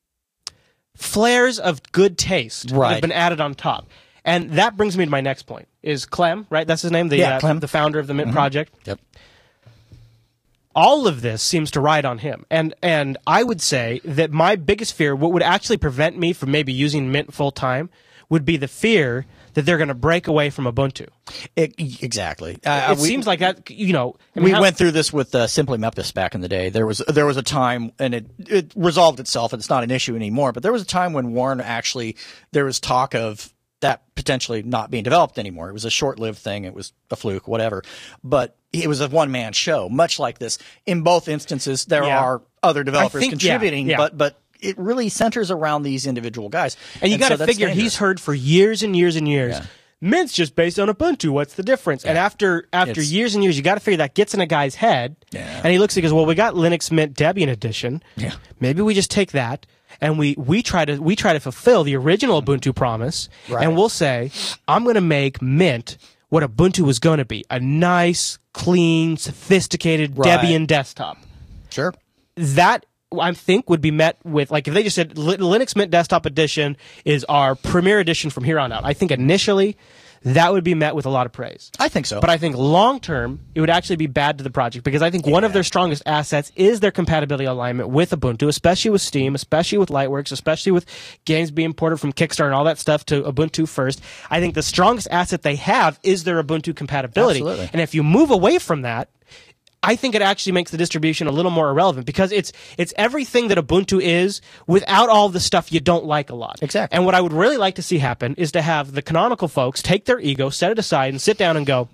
flares of good taste that Right. have been added on top. And that brings me to my next point, is Clem, right? That's his name? The, Yeah, uh, Clem. the founder of the Mint project. Yep. All of this seems to ride on him. And and I would say that my biggest fear, what would actually prevent me from maybe using Mint full time, would be the fear that they're going to break away from Ubuntu. It, exactly. Uh, It we- seems like that, you know. I mean, we how- went through this with uh, Simply Memphis back in the day. There was there was a time, and it it resolved itself, and it's not an issue anymore. But there was a time when Warren actually there was talk of that potentially not being developed anymore. It was a short-lived thing. It was a fluke, whatever. But it was a one-man show, much like this. In both instances, there Yeah. are other developers think- yeah, contributing, yeah. but but it really centers around these individual guys. And you got so to that's figure dangerous. he's heard for years and years and years. Yeah. Mint's just based on Ubuntu. What's the difference? And after after It's- years and years, you got to figure that gets in a guy's head. Yeah. And he looks and goes, "Well, we got Linux Mint Debian edition. Yeah. Maybe we just take that and we we try to we try to fulfill the original Ubuntu promise, Right. and we'll say, I'm going to make Mint what Ubuntu was going to be, a nice, clean, sophisticated Right. Debian desktop." Sure. That I think would be met with, like, if they just said Linux Mint Desktop Edition is our premier edition from here on out, I think initially that would be met with a lot of praise. I think so. But I think long term, it would actually be bad to the project because I think yeah. one of their strongest assets is their compatibility alignment with Ubuntu, especially with Steam, especially with Lightworks, especially with games being ported from Kickstarter and all that stuff to Ubuntu first. I think the strongest asset they have is their Ubuntu compatibility. Absolutely. And if you move away from that, I think it actually makes the distribution a little more irrelevant because it's it's everything that Ubuntu is without all the stuff you don't like a lot. Exactly. And what I would really like to see happen is to have the Canonical folks take their ego, set it aside, and sit down and go,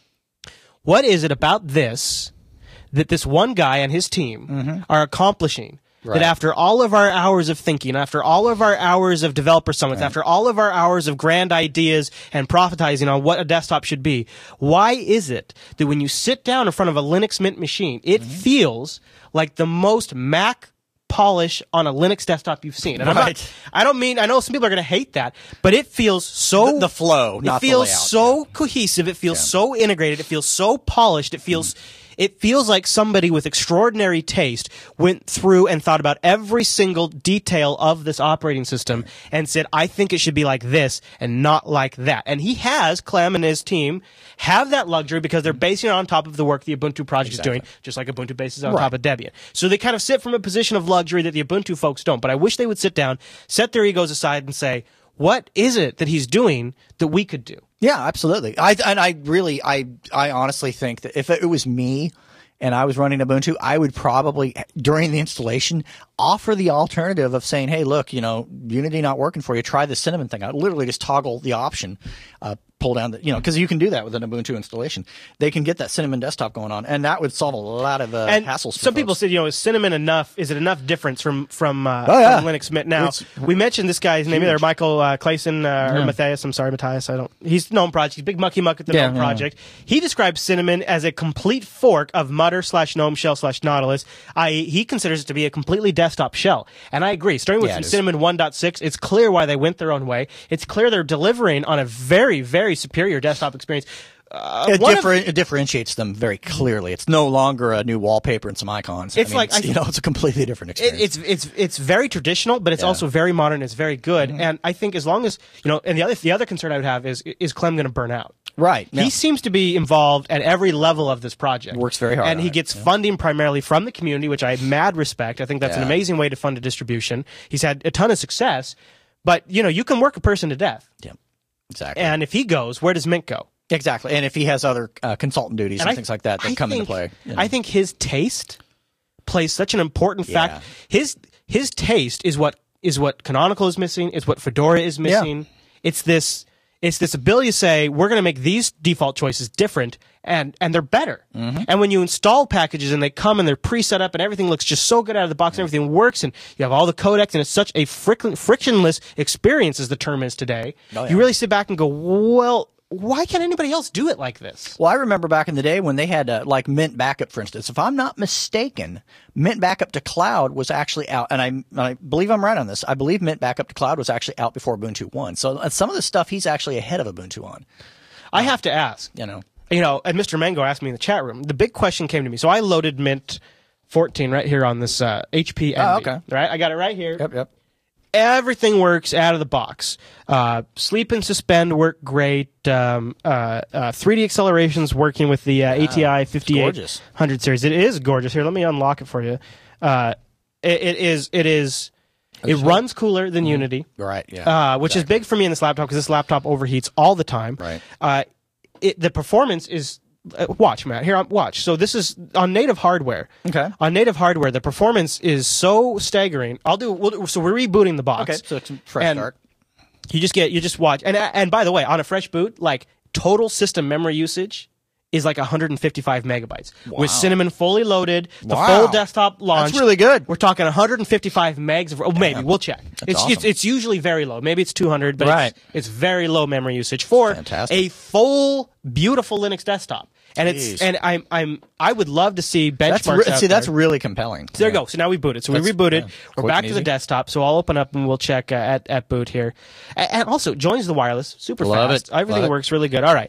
what is it about this that this one guy and his team mm-hmm. are accomplishing? Right. That after all of our hours of thinking, after all of our hours of developer summits, right. after all of our hours of grand ideas and prophetizing on what a desktop should be, why is it that when you sit down in front of a Linux Mint machine, it mm-hmm. feels like the most Mac polish on a Linux desktop you've seen? And right. I'm not, I don't mean, I know some people are going to hate that, but it feels so... The, the flow, not the layout. It feels so yeah. cohesive, it feels yeah. so integrated, it feels so polished, it feels... Mm. It feels like somebody with extraordinary taste went through and thought about every single detail of this operating system and said, I think it should be like this and not like that. And he has, Clem and his team, have that luxury because they're basing it on top of the work the Ubuntu project exactly. is doing, just like Ubuntu bases on right. top of Debian. So they kind of sit from a position of luxury that the Ubuntu folks don't. But I wish they would sit down, set their egos aside and say, what is it that he's doing that we could do? Yeah, absolutely. I and I really, I I honestly think that if it was me and I was running Ubuntu, I would probably during the installation offer the alternative of saying, "Hey, look, you know, Unity not working for you. Try the Cinnamon thing out." Literally, just toggle the option, uh, pull down the, you know, because you can do that with an Ubuntu installation. They can get that Cinnamon desktop going on, and that would solve a lot of uh, and hassles. For some folks. people said, you know, is Cinnamon enough? Is it enough difference from from, uh, oh, yeah. from Linux Mint? Now It's we mentioned this guy's name huge. there, Michael uh, Clayson uh, or Yeah. Matthias. I'm sorry, Matthias. I don't. He's GNOME project. He's big mucky muck at the Yeah, GNOME yeah, project. He describes Cinnamon as a complete fork of Mutter slash GNOME Shell slash Nautilus. that is, he considers it to be a completely desktop shell, and I agree. Starting with Yeah, it is. Cinnamon one point six, it's clear why they went their own way. It's clear they're delivering on a very, very superior desktop experience. Uh, It, one differ- of- it differentiates them very clearly. It's no longer a new wallpaper and some icons. It's I mean, like- it's, I- you know, it's a completely different It, experience. it's it's it's very traditional, but it's Yeah. also very modern. It's very good, Mm-hmm. and I think as long as you know, and the other the other concern I would have is is Clem going to burn out? right. He yeah. seems to be involved at every level of this project. Works very hard and on he it, gets yeah. funding primarily from the community, which I mad respect. I think that's an Yeah. amazing way to fund a distribution. He's had a ton of success, but you know, you can work a person to death, Yeah, exactly. and if he goes, where does Mint go? Exactly. And if he has other uh, consultant duties and, I- things like that that I come think, into play. you know. I think his taste plays such an important Yeah. fact. His his taste is what is what Canonical is missing. It's what Fedora is missing. It's this it's this ability to say we're going to make these default choices different and and they're better. Mm-hmm. And when you install packages and they come and they're pre-set up and everything looks just so good out of the box and everything works and you have all the codecs and it's such a fric- frictionless experience as the term is today. Oh, yeah. You really sit back and go, well, why can't anybody else do it like this? Well, I remember back in the day when they had uh, like Mint Backup, for instance. If I'm not mistaken, Mint Backup to Cloud was actually out, and I, and I believe I'm right on this. I believe Mint Backup to Cloud was actually out before Ubuntu one. So uh, some of the stuff he's actually ahead of Ubuntu on. I have to ask. You know, You know, and Mister Mango asked me in the chat room. The big question came to me. So I loaded Mint fourteen right here on this uh, H P Envy. Oh, okay. Right, I got it right here. yep, yep. Everything works out of the box. Uh, sleep and suspend work great. Um, uh, uh, three D acceleration's working with the uh, A T I fifty-eight hundred series. It is gorgeous. Here, let me unlock it for you. Uh, it, it is. It is. It runs cooler than Unity. Right. Yeah. Uh, which exactly. is big for me in this laptop because this laptop overheats all the time. Right. Uh, it, the performance is. Uh, watch, Matt. Here, watch. So this is on native hardware. Okay. On native hardware, the performance is so staggering. I'll do. We'll, so we're rebooting the box. Okay. So it's a fresh And start. You just get. You just watch. And and by the way, on a fresh boot, like total system memory usage is like one hundred fifty-five megabytes with Cinnamon fully loaded, the Wow. full desktop launch. That's really good. We're talking one hundred fifty-five megs of. Oh, maybe we'll check. It's, awesome. it's it's usually very low. Maybe it's two hundred, but Right. it's, it's very low memory usage for Fantastic. a full, beautiful Linux desktop. And Jeez. it's and I'm I'm I would love to see benchmarks. That's re- out see, that's there. really compelling. So there Yeah. you go. So now we booted. So That's- we rebooted. yeah. We're Quick back and to the easy. desktop. So I'll open up and we'll check uh, at at boot here. And, and also joins the wireless super Love fast. it. Everything Love it. works really good. All right.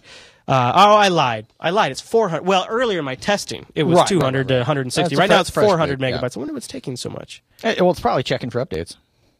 Uh, oh, I lied. I lied. It's four hundred. Well, earlier in my testing, it was Right, two hundred right, right, right. to one hundred sixty. That's a Right now, fresh- it's fresh four hundred boot, yeah. megabytes. I wonder what's taking so much. Eh, well, it's probably checking for updates.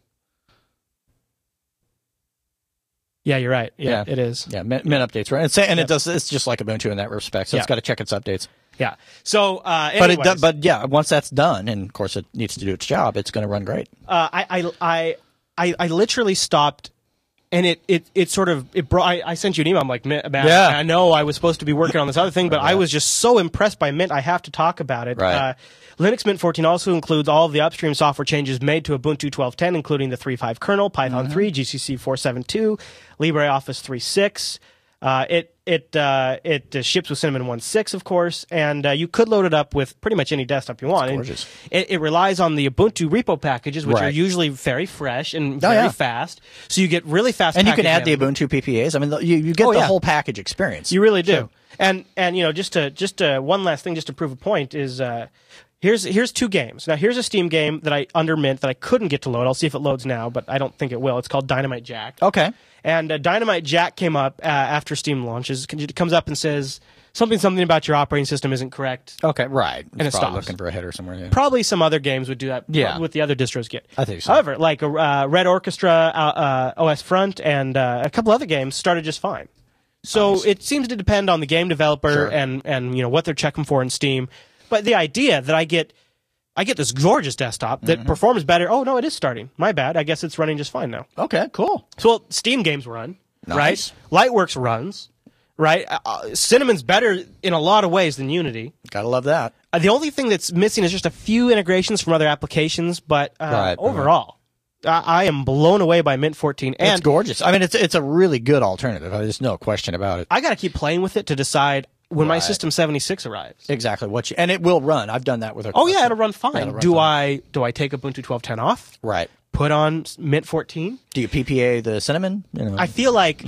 Yeah, you're right. Yeah, Yeah. it is. Yeah, min, min updates, right? And, say, and Yep. it does. It's just like Ubuntu in that respect. So Yeah. it's got to check its updates. Yeah. So, uh, But it, anyways, do- but yeah, once that's done, and of course it needs to do its job, it's going to run great. uh, I, I, I, I, I literally stopped, and it, it, it sort of it brought. I, I sent you an email. I'm like, "Man, man, Yeah. I know I was supposed to be working on this other thing, but I was just so impressed by Mint. I have to talk about it. Right. Uh, Linux Mint fourteen also includes all of the upstream software changes made to Ubuntu twelve ten, including the three point five kernel, Python Mm-hmm. three, G C C four seventy-two, LibreOffice three point six. Uh, it it uh, it uh, ships with Cinnamon one point six, of course, and uh, you could load it up with pretty much any desktop you want. And gorgeous. It, it relies on the Ubuntu repo packages, which are Right. usually very fresh and Oh, very yeah. fast. So you get really fast. And you can package add the handling. Ubuntu P P As. I mean, you, you get Oh, the yeah. whole package experience. You really do. And and you know, just to just to, one last thing, just to prove a point is uh, here's here's two games. Now here's a Steam game that I under Mint that I couldn't get to load. I'll see if it loads now, but I don't think it will. It's called Dynamite Jack. Okay. And uh, Dynamite Jack came up uh, after Steam launches. It comes up and says something something about your operating system isn't correct. Okay, right. And it It's probably stops. looking for a header somewhere. Yeah. Probably some other games would do that. Yeah. With the other distros get. I think so. However, like uh, Red Orchestra, uh, uh, O S Front, and uh, a couple other games started just fine. So Nice. it seems to depend on the game developer Sure. and and you know what they're checking for in Steam. But the idea that I get I get this gorgeous desktop that Mm-hmm. performs better. Oh no, it is starting. My bad. I guess it's running just fine now. Okay, cool. So well, Steam games run, Nice. right? Lightworks runs, right? Uh, Uh, Cinnamon's better in a lot of ways than Unity. Gotta love that. Uh, the only thing that's missing is just a few integrations from other applications, but uh, Right, right. overall, I, I am blown away by Mint fourteen. It's And gorgeous. I mean, it's it's a really good alternative. There's no question about it. I got to keep playing with it to decide when my Right. System seventy-six arrives. Exactly what you, and it will run. I've done that with a. Oh yeah, it'll run fine. it'll run do fine. I do I take Ubuntu twelve ten off? Right. Put on Mint fourteen? Do you P P A the cinnamon? You know. I feel like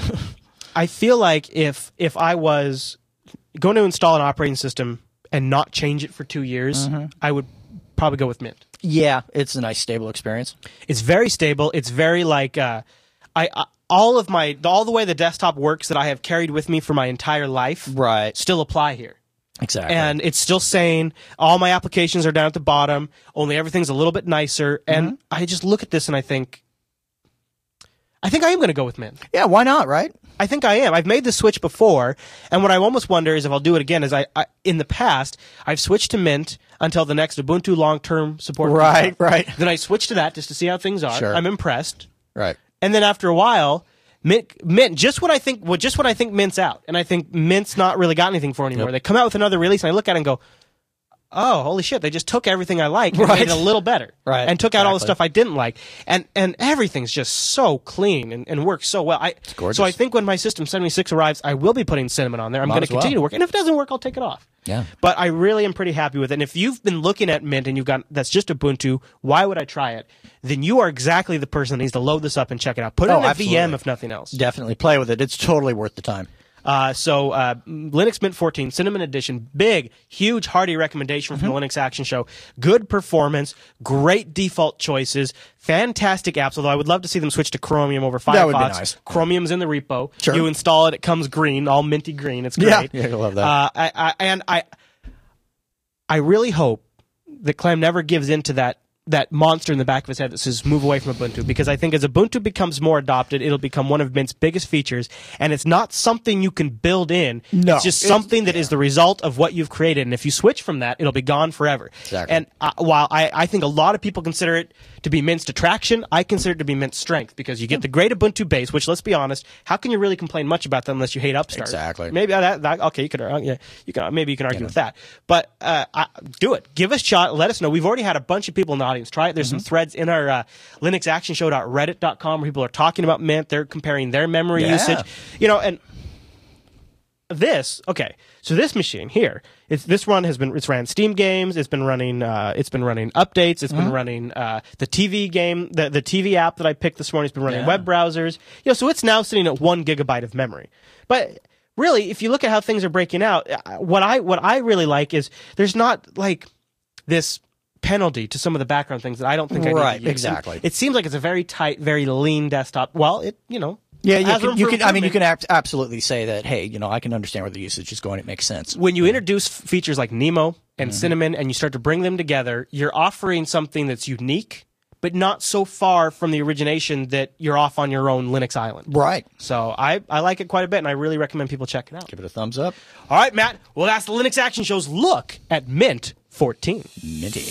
I feel like if if I was going to install an operating system and not change it for two years, Mm-hmm. I would probably go with Mint. yeah, it's a nice stable experience. It's very stable. It's very like uh, I, I all of my all the way the desktop works that I have carried with me for my entire life Right. still apply here. Exactly. And it's still sane. All my applications are down at the bottom. Only everything's a little bit nicer. And Mm-hmm. I just look at this and I think, I think I am going to go with Mint. yeah, why not? Right. I think I am. I've made the switch before, and what I almost wonder is if I'll do it again. Is I, I in the past I've switched to Mint until the next Ubuntu long-term support. comes Right, out. right. Then I switch to that just to see how things are. Sure. I'm impressed, Right. and then after a while, Mint, Mint just when I think, well, just when I think Mint's out, and I think Mint's not really got anything for it anymore. Yep. They come out with another release, and I look at it and go, oh, holy shit, they just took everything I like and Right. made it a little better. Right, And took out all the exactly. stuff I didn't like. And and everything's just so clean and, and works so well. I, gorgeous. so I think when my System seventy-six arrives, I will be putting Cinnamon on there. I'm Might going to as well. continue to work. And if it doesn't work, I'll take it off. Yeah. But I really am pretty happy with it. And if you've been looking at Mint and you've got that's just Ubuntu, why would I try it? Then you are exactly the person that needs to load this up and check it out. Put it Oh, in a V M absolutely. if nothing else. Definitely play with it. It's totally worth the time. Uh, so uh, Linux Mint fourteen, Cinnamon Edition, big, huge, hearty recommendation from Mm-hmm. the Linux Action Show. Good performance, great default choices, fantastic apps. Although I would love to see them switch to Chromium over Firefox. That would be nice. Chromium's in the repo. Sure. You install it, it comes green, all minty green. It's great. Yeah, yeah, I love that. Uh, I, I, and I, I really hope that Clem never gives in to that. That monster in the back of his head that says move away from Ubuntu, because I think as Ubuntu becomes more adopted, it'll become one of Mint's biggest features, and it's not something you can build in. No, it's just it's- something that is the result of what you've created, and if you switch from that, it'll be gone forever. Exactly. And uh, while I, I think a lot of people consider it to be Mint's detraction, I consider it to be Mint's strength, because you get the great Ubuntu base, which, let's be honest, how can you really complain much about them unless you hate Upstart? Exactly. Maybe uh, that, that okay, you could uh, yeah, you can maybe you can argue with that, but uh, I, do it. Give us a shot. Let us know. We've already had a bunch of people in the audience try it. There's some threads in our uh, Linux Action Show dot reddit dot com where people are talking about Mint. They're comparing their memory Yeah. usage, you know, and this okay. So this machine here, it's this run has been it's ran Steam games. It's been running uh, it's been running updates. It's been running uh, the T V game, the the T V app that I picked this morning. It's been running Yeah. web browsers. You know, so it's now sitting at one gigabyte of memory. But really, if you look at how things are breaking out, uh, what I what I really like is there's not like this penalty to some of the background things that I don't think I need Right, to use. exactly. It seems like it's a very tight, very lean desktop. Well, it you know. Yeah, you has can, room you for can I mean, you improvement. can ab- absolutely say that, hey, you know, I can understand where the usage is going. It makes sense. When you introduce f- features like Nemo and Mm-hmm. Cinnamon and you start to bring them together, you're offering something that's unique, but not so far from the origination that you're off on your own Linux island. Right. So I, I like it quite a bit, and I really recommend people check it out. Give it a thumbs up. All right, Matt. Well, that's the Linux Action Show's look at Mint fourteen. Minty.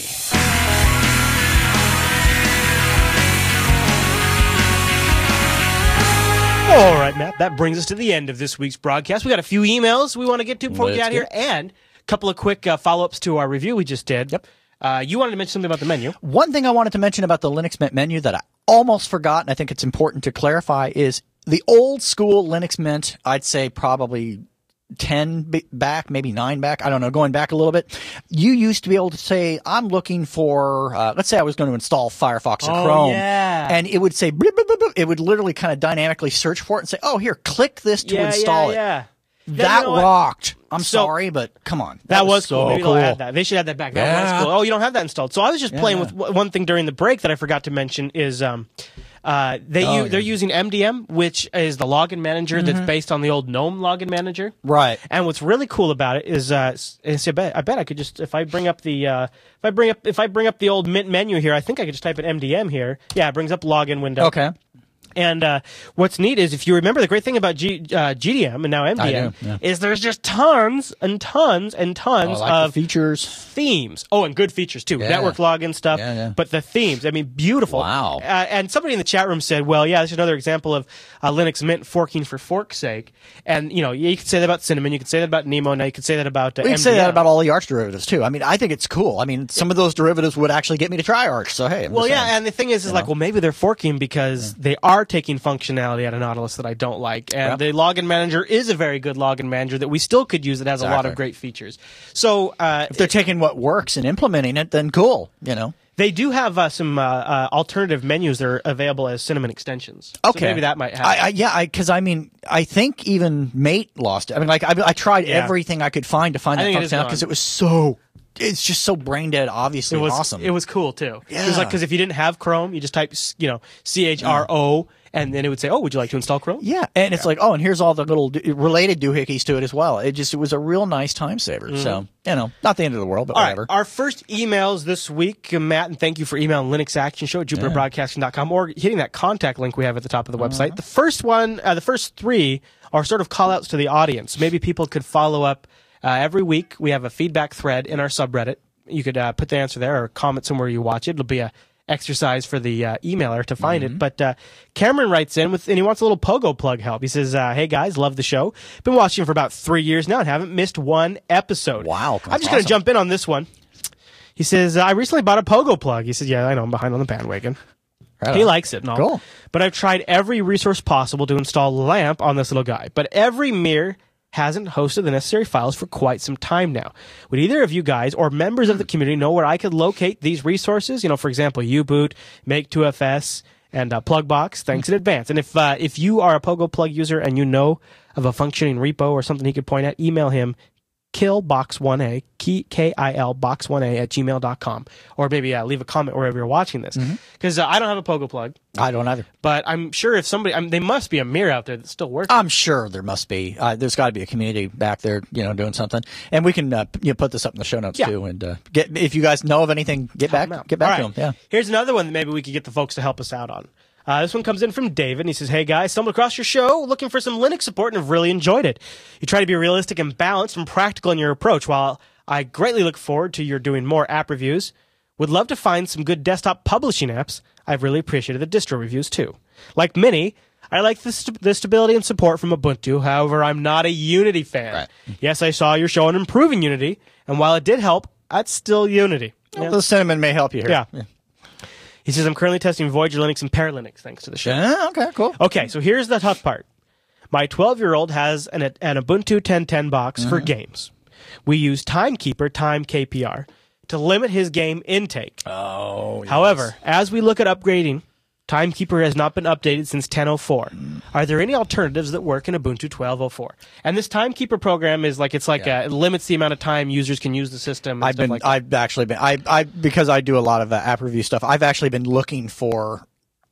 All right, Matt. That brings us to the end of this week's broadcast. We got a few emails we want to get to before we Let's get out here, get and a couple of quick uh, follow-ups to our review we just did. Yep. Uh, you wanted to mention something about the menu. One thing I wanted to mention about the Linux Mint menu that I almost forgot, and I think it's important to clarify, is the old school Linux Mint, I'd say probably ten b- back, maybe nine back, I don't know, going back a little bit. You used to be able to say, I'm looking for, uh, let's say I was going to install Firefox or Oh, Chrome. yeah. And it would say, blip, blip, blip, blip. It would literally kind of dynamically search for it and say, oh, here, click this to yeah, install yeah, it. yeah. Then That you know what? rocked. I'm So- sorry, but come on. That, was so cool. Maybe cool. they'll add that. They should add that back. That Yeah. was cool. Oh, you don't have that installed. So I was just playing Yeah. with w- one thing during the break that I forgot to mention is um, uh, they Oh, u- yeah. they're using M D M, which is the login manager Mm-hmm. that's based on the old GNOME login manager. Right. And what's really cool about it is, uh, s- is I bet I bet I could just if I bring up the uh, if I bring up if I bring up the old Mint menu here, I think I could just type in M D M here. Yeah, it brings up login window. Okay. And uh, what's neat is if you remember the great thing about G, uh, G D M and now M D M I do, yeah. is there's just tons and tons and tons I like of the features. themes. Oh, and good features too. Yeah. Network login stuff. Yeah, yeah. But the themes, I mean, beautiful. Wow. Uh, and somebody in the chat room said, well, yeah, this is another example of uh, Linux Mint forking for fork's sake. And, you know, you could say that about Cinnamon. You could say that about Nemo. Now you could say that about uh, We can say M D M. that about all the Arch derivatives too. I mean, I think it's cool. I mean, some of those derivatives would actually get me to try Arch. So hey, I'm Well, just yeah, saying. and the thing is, is like, well, maybe they're forking because they are taking functionality out of Nautilus that I don't like, and Yep. the login manager is a very good login manager that we still could use. It has a lot of Exactly. great features. So uh, if they're taking what works and implementing it, then cool. You know. they do have uh, some uh, uh, alternative menus that are available as Cinnamon extensions. So Okay. maybe that might happen. I, I, yeah, because I, mean, I think even Mate lost it. I mean, like I, I tried Yeah. everything I could find to find I that think it is functionality because gone. it was so. It's just so brain dead. Obviously, It was awesome. It was cool too. It was Yeah. like because if you didn't have Chrome, you just type you know C H R O, and then it would say, "Oh, would you like to install Chrome?" Yeah, and it's like, oh, and here's all the little do- related doohickeys to it as well. It just it was a real nice time saver. So you know, not the end of the world, but Mm-hmm. All right, whatever. our first emails this week, uh, Matt, and thank you for emailing Linux Action Show at Jupiter Broadcasting dot com or hitting that contact link we have at the top of the website. Uh-huh. The first one, uh, the first three are sort of call-outs to the audience. Maybe people could follow up uh, every week. We have a feedback thread in our subreddit. You could uh, put the answer there or comment somewhere you watch it. It'll be a exercise for the uh, emailer to find Mm-hmm. it. But uh, Cameron writes in with, and he wants a little Pogo plug help. He says, uh, "Hey guys, love the show. Been watching for about three years now and haven't missed one episode. Wow, I'm that's just going to awesome. jump in on this one." He says, "I recently bought a Pogo plug." He says, "Yeah, I know, I'm behind on the bandwagon." Right He on. likes it and all. Cool. But I've tried every resource possible to install LAMP on this little guy. But every mirror hasn't hosted the necessary files for quite some time now. Would either of you guys or members of the community know where I could locate these resources? You know, for example, U-Boot, Make two F S, and uh, Plugbox. Thanks in advance. And if uh, if you are a Pogo Plug user and you know of a functioning repo or something he could point at, email him killbox one a, K I L box one a at gmail dot com. Or maybe uh, leave a comment wherever you're watching this. Because uh, I don't have a Pogo Plug, I don't either. but I'm sure if somebody, I mean, they must be a mirror out there that still works. I'm sure there must be. Uh, there's got to be a community back there, you know, doing something. And we can uh, you know, put this up in the show notes Yeah. too. And uh, get if you guys know of anything, get back, Help 'em out. get back All to them. right. Yeah. Here's another one that maybe we could get the folks to help us out on. Uh, this one comes in from David, and he says, "Hey guys, stumbled across your show looking for some Linux support and have really enjoyed it. You try to be realistic and balanced and practical in your approach. While I greatly look forward to your doing more app reviews, would love to find some good desktop publishing apps. I've really appreciated the distro reviews too. Like many, I like the, st- the stability and support from Ubuntu. However, I'm not a Unity fan. Right. Yes, I saw your show on improving Unity, and while it did help, that's still Unity." Yeah. The cinnamon may help you here. Yeah. He says, "I'm currently testing Voyager Linux and Pear Linux thanks to the show." Yeah, okay, cool. Okay, so here's the tough part. My twelve-year-old has an, an Ubuntu ten ten box for games. We use Timekeeper, Time K P R, to limit his game intake. Oh, However, as we look at upgrading, Timekeeper has not been updated since ten oh four. Are there any alternatives that work in Ubuntu twelve oh four? And this Timekeeper program is like, it's like, Yeah. uh, it limits the amount of time users can use the system. And I've stuff been, like that. I've actually been, I, I, because I do a lot of uh, app review stuff. I've actually been looking for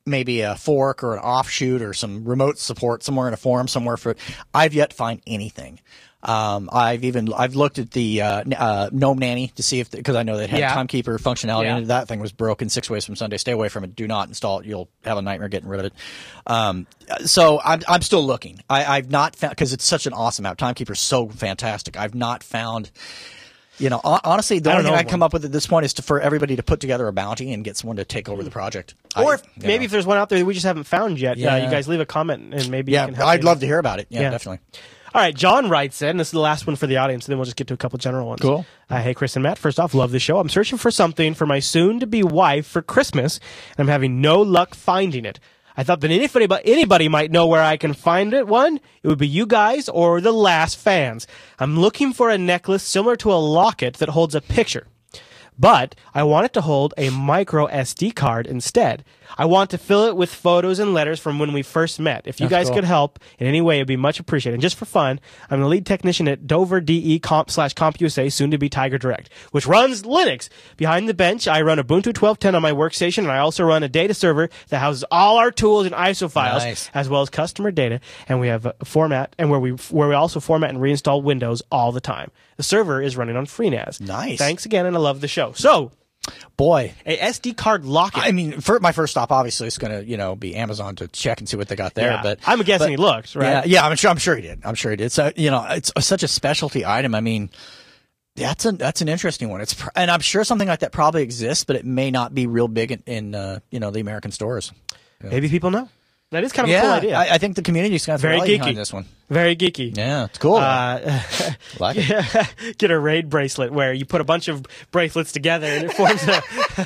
maybe a fork or an offshoot or some remote support somewhere in a forum somewhere for it. I've yet to find anything. Um, I've even I've looked at the uh, uh, GNOME Nanny to see if because I know they had Yeah. Timekeeper functionality Yeah. and that thing was broken six ways from Sunday. Stay away from it. Do not install it. You'll have a nightmare getting rid of it. Um, so I'm I'm still looking. I, I've not found because it's such an awesome app. Timekeeper's so fantastic. I've not found. You know, hon- honestly, the I only don't thing know I come one. up with at this point is to, for everybody to put together a bounty and get someone to take over the project. Or I- if, you maybe know. if there's one out there that we just haven't found yet, uh, Yeah. you guys leave a comment and maybe you yeah, can help I'd me. love to hear about it. Yeah, Yeah. definitely. All right, John writes in. This is the last one for the audience, and then we'll just get to a couple general ones. Cool. Uh, hey, Chris and Matt. First off, love the show. I'm searching for something for my soon-to-be wife for Christmas, and I'm having no luck finding it. I thought that anybody, but anybody might know where I can find it. One, it would be you guys or the Last fans. I'm looking for a necklace similar to a locket that holds a picture. But I want it to hold a micro S D card instead. I want to fill it with photos and letters from when we first met. If you That's guys cool. could help in any way, it'd be much appreciated. And just for fun, I'm the lead technician at Dover D E Comp slash CompUSA, soon to be Tiger Direct, which runs Linux. Behind the bench, I run Ubuntu twelve ten on my workstation, and I also run a data server that houses all our tools and I S O files, Nice. as well as customer data. And we have a format, and where we where we also format and reinstall Windows all the time. The server is running on FreeNAS. Nice. Thanks again, and I love the show. So, Boy, a S D card locket. I mean, for my first stop, obviously, it's going to, you know, be Amazon to check and see what they got there. Yeah. But I'm guessing but- he looked, right? Yeah, yeah, I'm sure. I'm sure he did. I'm sure he did. So, you know, it's such a specialty item. I mean, that's a that's an interesting one. It's pr- and I'm sure something like that probably exists, but it may not be real big in, in uh, you know, the American stores. Maybe people know. That is kind of a Yeah, cool idea. I, I think the community's going to Very rally geeky. behind this one. Very geeky. Yeah, it's cool. Uh, like it. get a raid bracelet where you put a bunch of bracelets together and it forms a,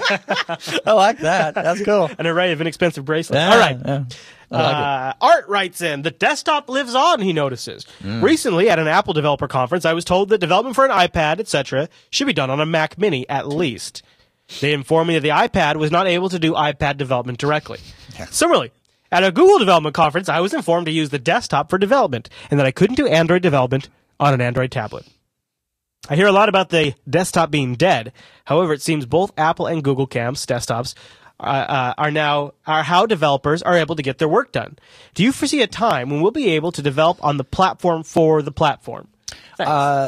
I like that. That's cool. an array of inexpensive bracelets. Yeah, All right. yeah. I like it. Uh, Art writes in, the desktop lives on, he notices. Mm. Recently, at an Apple developer conference, I was told that development for an iPad, et cetera, should be done on a Mac Mini at least. They informed me that the iPad was not able to do iPad development directly. Yeah. Similarly, at a Google development conference, I was informed to use the desktop for development and that I couldn't do Android development on an Android tablet. I hear a lot about the desktop being dead. However, it seems both Apple and Google camps, desktops, uh, uh, are now are how developers are able to get their work done. Do you foresee a time when we'll be able to develop on the platform for the platform? Thanks. Uh,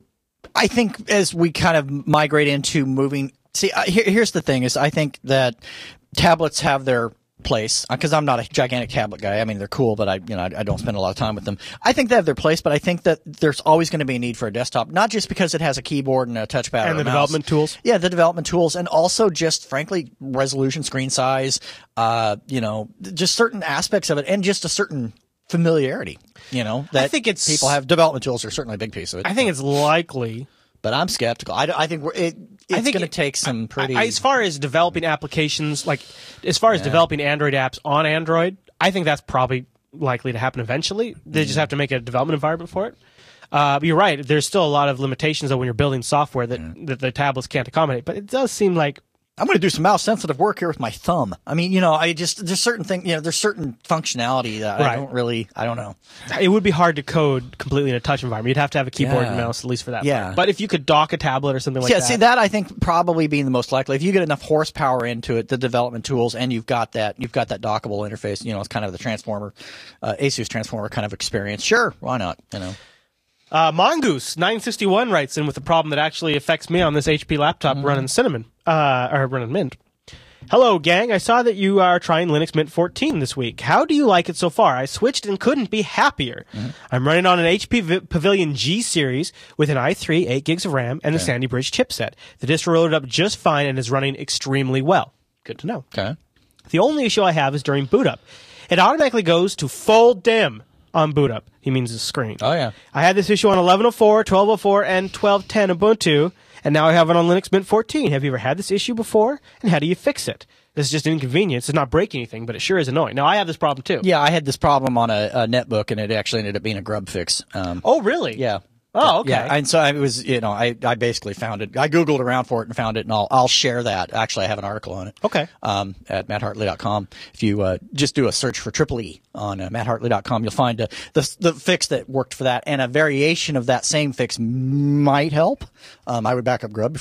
I think as we kind of migrate into moving, see, uh, here, here's the thing: is I think that tablets have their place because I'm not a gigantic tablet guy. I mean, they're cool, but I, you know, I, I don't spend a lot of time with them. I think they have their place, but I think that there's always going to be a need for a desktop, not just because it has a keyboard and a touchpad or And a the mouse. development tools. Yeah, the development tools, and also just frankly resolution, screen size, uh, you know, just certain aspects of it, and just a certain familiarity. You know, that think it's- people have development tools are certainly a big piece of it. I think it's likely. But I'm skeptical. I, I think we're, it, it's I think going to it- take some pretty. I, as far as developing applications, like as far as developing Android apps on Android, I think that's probably likely to happen eventually. They just have to make a development environment for it. Uh, but you're right. There's still a lot of limitations though when you're building software that, that the tablets can't accommodate. But it does seem like I'm going to do some mouse sensitive work here with my thumb. I mean, you know, I just there's certain thing, you know, there's certain functionality that I Right. don't really, I don't know. it would be hard to code completely in a touch environment. You'd have to have a keyboard and Yeah. mouse at least for that. Yeah. part. But if you could dock a tablet or something like yeah, that. see that I think probably being the most likely. If you get enough horsepower into it, the development tools, and you've got that, you've got that dockable interface. You know, it's kind of the transformer, uh, ASUS transformer kind of experience. Sure, why not? You know. Uh, Mongoose nine sixty-one writes in with a problem that actually affects me on this H P laptop Mm-hmm. running Cinnamon, uh, or running Mint. Hello, gang. I saw that you are trying Linux Mint fourteen this week. How do you like it so far? I switched and couldn't be happier. Mm-hmm. I'm running on an H P v- Pavilion G series with an i three, eight gigs of RAM, and the Sandy Bridge chipset. The distro loaded up just fine and is running extremely well. Good to know. Okay. The only issue I have is during boot up. It automatically goes to full dim on boot up. He means the screen. Oh yeah. I had this issue on eleven oh four, twelve oh four, and twelve ten Ubuntu, and now I have it on Linux Mint fourteen. Have you ever had this issue before? And how do you fix it? This is just an inconvenience. It's not breaking anything, but it sure is annoying. Now, I have this problem too. Yeah, I had this problem on a, a netbook, and it actually ended up being a grub fix. Um, Oh, really? yeah. Oh, okay. Yeah, and so it was, you know, I, I basically found it. I Googled around for it and found it, and I'll, I'll share that. Actually, I have an article on it. Okay. Um, at matt hartley dot com. If you uh, just do a search for triple E on uh, matt hartley dot com, you'll find uh, the the fix that worked for that, and a variation of that same fix might help. Um, I would back up Grub before I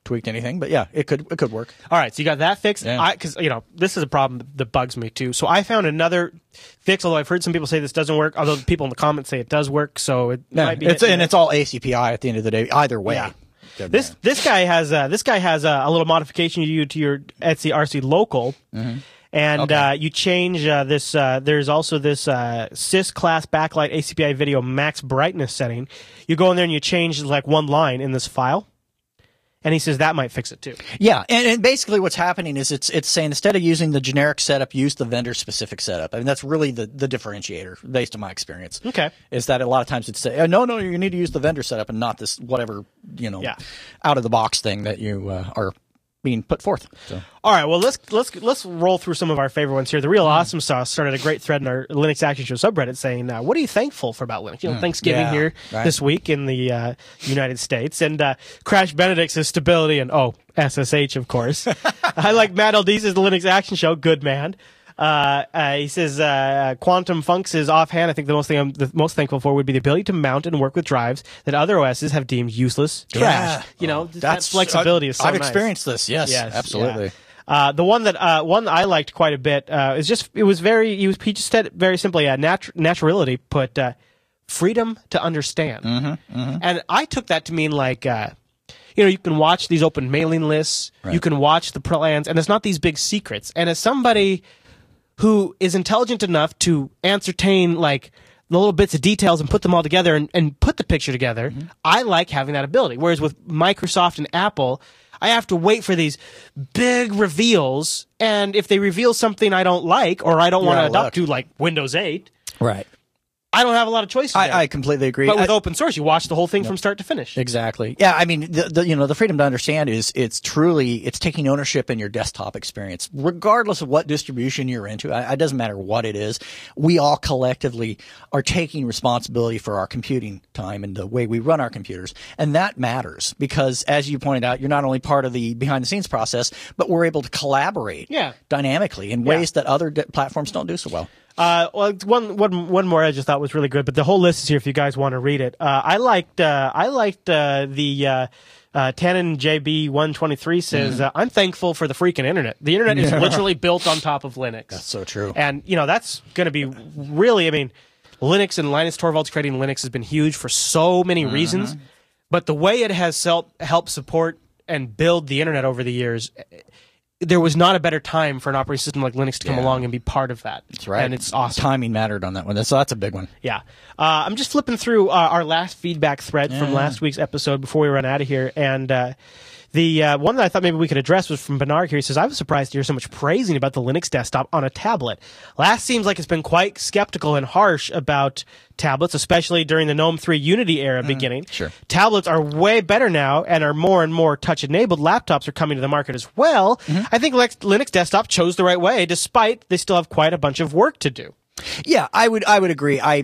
tweaked anything, but yeah, it could it could work. All right, so you got that fixed. Yeah. I because you know this is a problem that bugs me too. So I found another fix. Although I've heard some people say this doesn't work. Although the people in the comments say it does work. So it Yeah, might be. it's, hit and miss. it's all A C P I at the end of the day. Either way. Yeah. Good This man. this guy has uh, this guy has uh, a little modification you do to your Etsy R C local, Mm-hmm. and Okay. uh, you change uh, this. Uh, there's also this uh, Sys class backlight A C P I video max brightness setting. You go in there and you change like one line in this file, and he says that might fix it too. Yeah, and, and basically what's happening is it's it's saying instead of using the generic setup, use the vendor specific setup. I mean that's really the, the differentiator based on my experience. Okay. Is that a lot of times it's say, oh, no, no, you need to use the vendor setup and not this whatever you know Yeah. out of the box thing that you uh, are being put forth. So. All right, well let's let's let's roll through some of our favorite ones here. The Real Awesome Sauce started a great thread in our Linux Action Show subreddit saying, uh, "What are you thankful for about Linux?" You know, Thanksgiving Yeah, here right. this week in the uh, United States, and uh, Crash Benedict's stability, and oh, S S H of course. I like Matt Aldis' The Linux Action Show, good man. Uh, uh, he says uh, Quantum Funks is offhand. I think the most thing I'm the most thankful for would be the ability to mount and work with drives that other O Ss have deemed useless trash. Yeah. You know, Oh, that that's flexibility is so I've nice. experienced this. Yes, Yes, absolutely. yeah. Uh, the one that uh, one that I liked quite a bit uh, is just it was very he, was, he just said it very simply uh, natu- naturality put uh, freedom to understand, Mm-hmm, and I took that to mean like uh, you know you can watch these open mailing lists, you can watch the plans, and it's not these big secrets. And as somebody who is intelligent enough to ascertain like the little bits of details and put them all together and, and put the picture together, Mm-hmm. I like having that ability. Whereas with Microsoft and Apple, I have to wait for these big reveals, and if they reveal something I don't like or I don't want to out of adopt luck. to, like Windows eight, Right. I don't have a lot of choices. there. I, I completely agree. but with I- open source, you watch the whole thing from start to finish. Exactly. Yeah, I mean, the, the you know the freedom to understand is it's truly it's taking ownership in your desktop experience, regardless of what distribution you're into. I, it doesn't matter what it is. We all collectively are taking responsibility for our computing time and the way we run our computers, and that matters because, as you pointed out, you're not only part of the behind the scenes process, but we're able to collaborate Yeah. dynamically in ways that other d- platforms don't do so well. Uh, well, one, one, one more I just thought was really good, but the whole list is here if you guys want to read it. Uh, I liked, uh, I liked, uh, the, uh, uh, Tannen J B one twenty-three says, uh, I'm thankful for the freaking internet. The internet is literally built on top of Linux. That's so true. And, you know, that's going to be really, I mean, Linux and Linus Torvalds creating Linux has been huge for so many reasons, but the way it has helped, helped support and build the internet over the years, there was not a better time for an operating system like Linux to come Yeah. along and be part of that. That's right. And it's awesome. Timing mattered on that one. That's, so that's a big one. Yeah. Uh, I'm just flipping through uh, our last feedback thread from last week's episode before we run out of here. And uh, the uh, one that I thought maybe we could address was from Bernard here. He says, I was surprised to hear so much praising about the Linux desktop on a tablet. Last seems like it's been quite skeptical and harsh about tablets, especially during the GNOME three Unity era beginning. sure. Tablets are way better now and are more and more touch-enabled. Laptops are coming to the market as well. I think Lex- Linux desktop chose the right way, despite they still have quite a bunch of work to do. Yeah, I would I would agree. I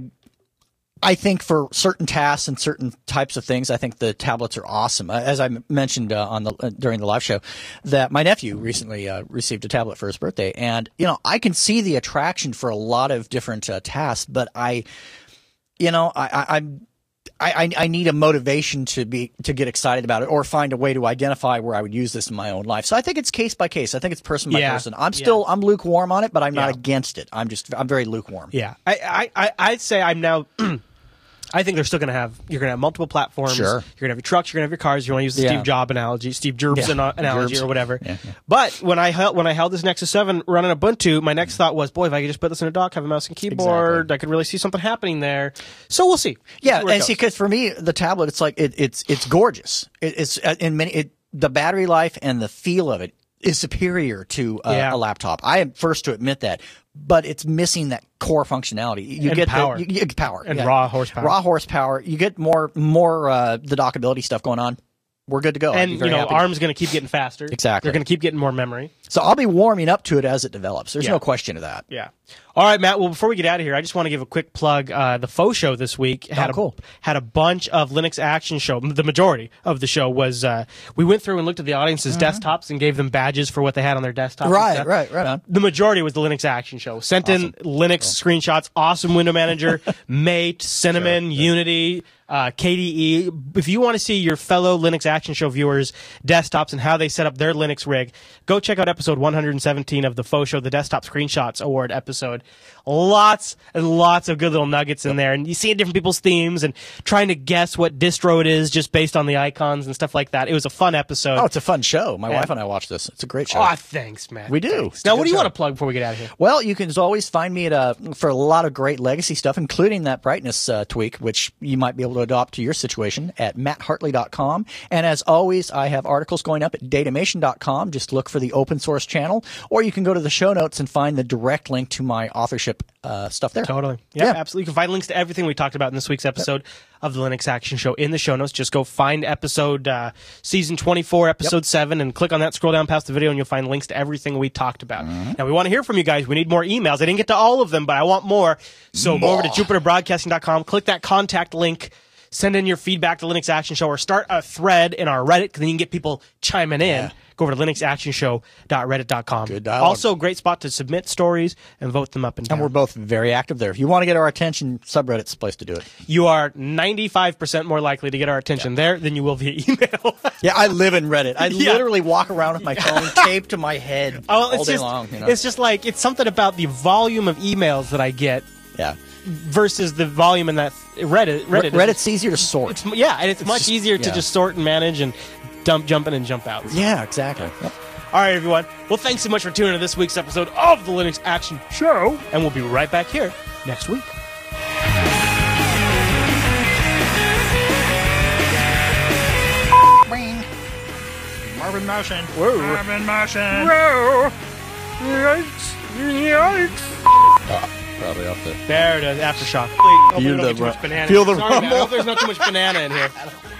I think for certain tasks and certain types of things, I think the tablets are awesome. Uh, As I m- mentioned uh, on the uh, during the live show, that my nephew recently uh, received a tablet for his birthday, and you know I can see the attraction for a lot of different uh, tasks, but I, you know, I, I I'm. I, I need a motivation to be to get excited about it, or find a way to identify where I would use this in my own life. So I think it's case by case. I think it's person by Yeah. person. I'm still I'm lukewarm on it, but I'm not Yeah. against it. I'm just I'm very lukewarm. Yeah, I, I, I, I'd say I'm now. I think they're still going to have. You're going to have multiple platforms. Sure. You're going to have your trucks. You're going to have your cars. You want to use the Yeah. Steve Jobs analogy, Steve Jobs Yeah. ana- analogy, Gerbs. or whatever. Yeah, yeah. But when I held when I held this Nexus seven running Ubuntu, my next thought was, boy, if I could just put this in a dock, have a mouse and keyboard, Exactly. I could really see something happening there. So we'll see. Yeah, We'll see where it and see, goes. because for me, the tablet, it's like it, it's it's gorgeous. It, it's uh, in many it, the battery life and the feel of it is superior to uh, Yeah. a laptop. I am first to admit that, but it's missing that core functionality. You And get power. the, you, you get power And yeah. raw horsepower. Raw horsepower. You get more more uh, the dockability stuff going on. We're good to go. I'd And be you very know, happy. ARM's going to keep getting faster. Exactly. They're going to keep getting more memory. So I'll be warming up to it as it develops. There's Yeah. no question of that. Yeah. All right, Matt. Well, before we get out of here, I just want to give a quick plug. Uh, the Faux Show this week had Oh, cool. a had a bunch of Linux Action Show. The majority of the show was uh, we went through and looked at the audience's desktops and gave them badges for what they had on their desktop. and Right, stuff. right, right on. The majority was the Linux Action Show. Sent in Linux screenshots, awesome window manager, Mate, Cinnamon, Unity, uh, K D E. If you want to see your fellow Linux Action Show viewers' desktops and how they set up their Linux rig, go check out episode one hundred seventeen of the Faux Show, the Desktop Screenshots Award episode. Lots and lots of good little nuggets in there. And you see different people's themes and trying to guess what distro it is just based on the icons and stuff like that. It was a fun episode. Oh, it's a fun show. My Yeah. wife and I watched this. It's a great show. Aw, thanks, man. We do. Thanks. It's a Now, good what do you show. want to plug before we get out of here? Well, you can always find me at uh, for a lot of great legacy stuff, including that brightness uh, tweak, which you might be able to adopt to your situation at matt hartley dot com. And as always, I have articles going up at datamation dot com. Just look for the open source channel, or you can go to the show notes and find the direct link to my authorship uh, stuff there. Totally. Yeah, Yeah. absolutely. You can find links to everything we talked about in this week's episode of the Linux Action Show in the show notes. Just go find episode, uh, season twenty-four, episode seven, and click on that, scroll down past the video, and you'll find links to everything we talked about. Now, we want to hear from you guys. We need more emails. I didn't get to all of them, but I want more. So go over to jupiter broadcasting dot com, click that contact link, send in your feedback to Linux Action Show, or start a thread in our Reddit, because then you can get people chiming in. Yeah. Go over to linux action show dot reddit dot com. Good dialogue. Also, a great spot to submit stories and vote them up and down. And we're both very active there. If you want to get our attention, subreddit's the place to do it. You are ninety-five percent more likely to get our attention there than you will via email. Yeah, I live in Reddit. I Yeah. literally walk around with my phone taped to my head Oh, all it's day just, long. You know? It's just like, it's something about the volume of emails that I get yeah. versus the volume in that Reddit. Reddit, is- Reddit's easier to sort. It's, yeah, and it's, much just- easier to yeah. just sort and manage and dump, jump in and jump out. Yeah, exactly. Yep. All right, everyone. Well, thanks so much for tuning in to this week's episode of the Linux Action Show, and we'll be right back here next week. Marvin Martian. Whoa. Marvin Martian. Whoa! Yikes! Yikes! Probably up there. There it is, aftershock. Wait, hope Feel we don't the get too ru- much banana. feel the Sorry, man. I rumble. hope there's not too much banana in here.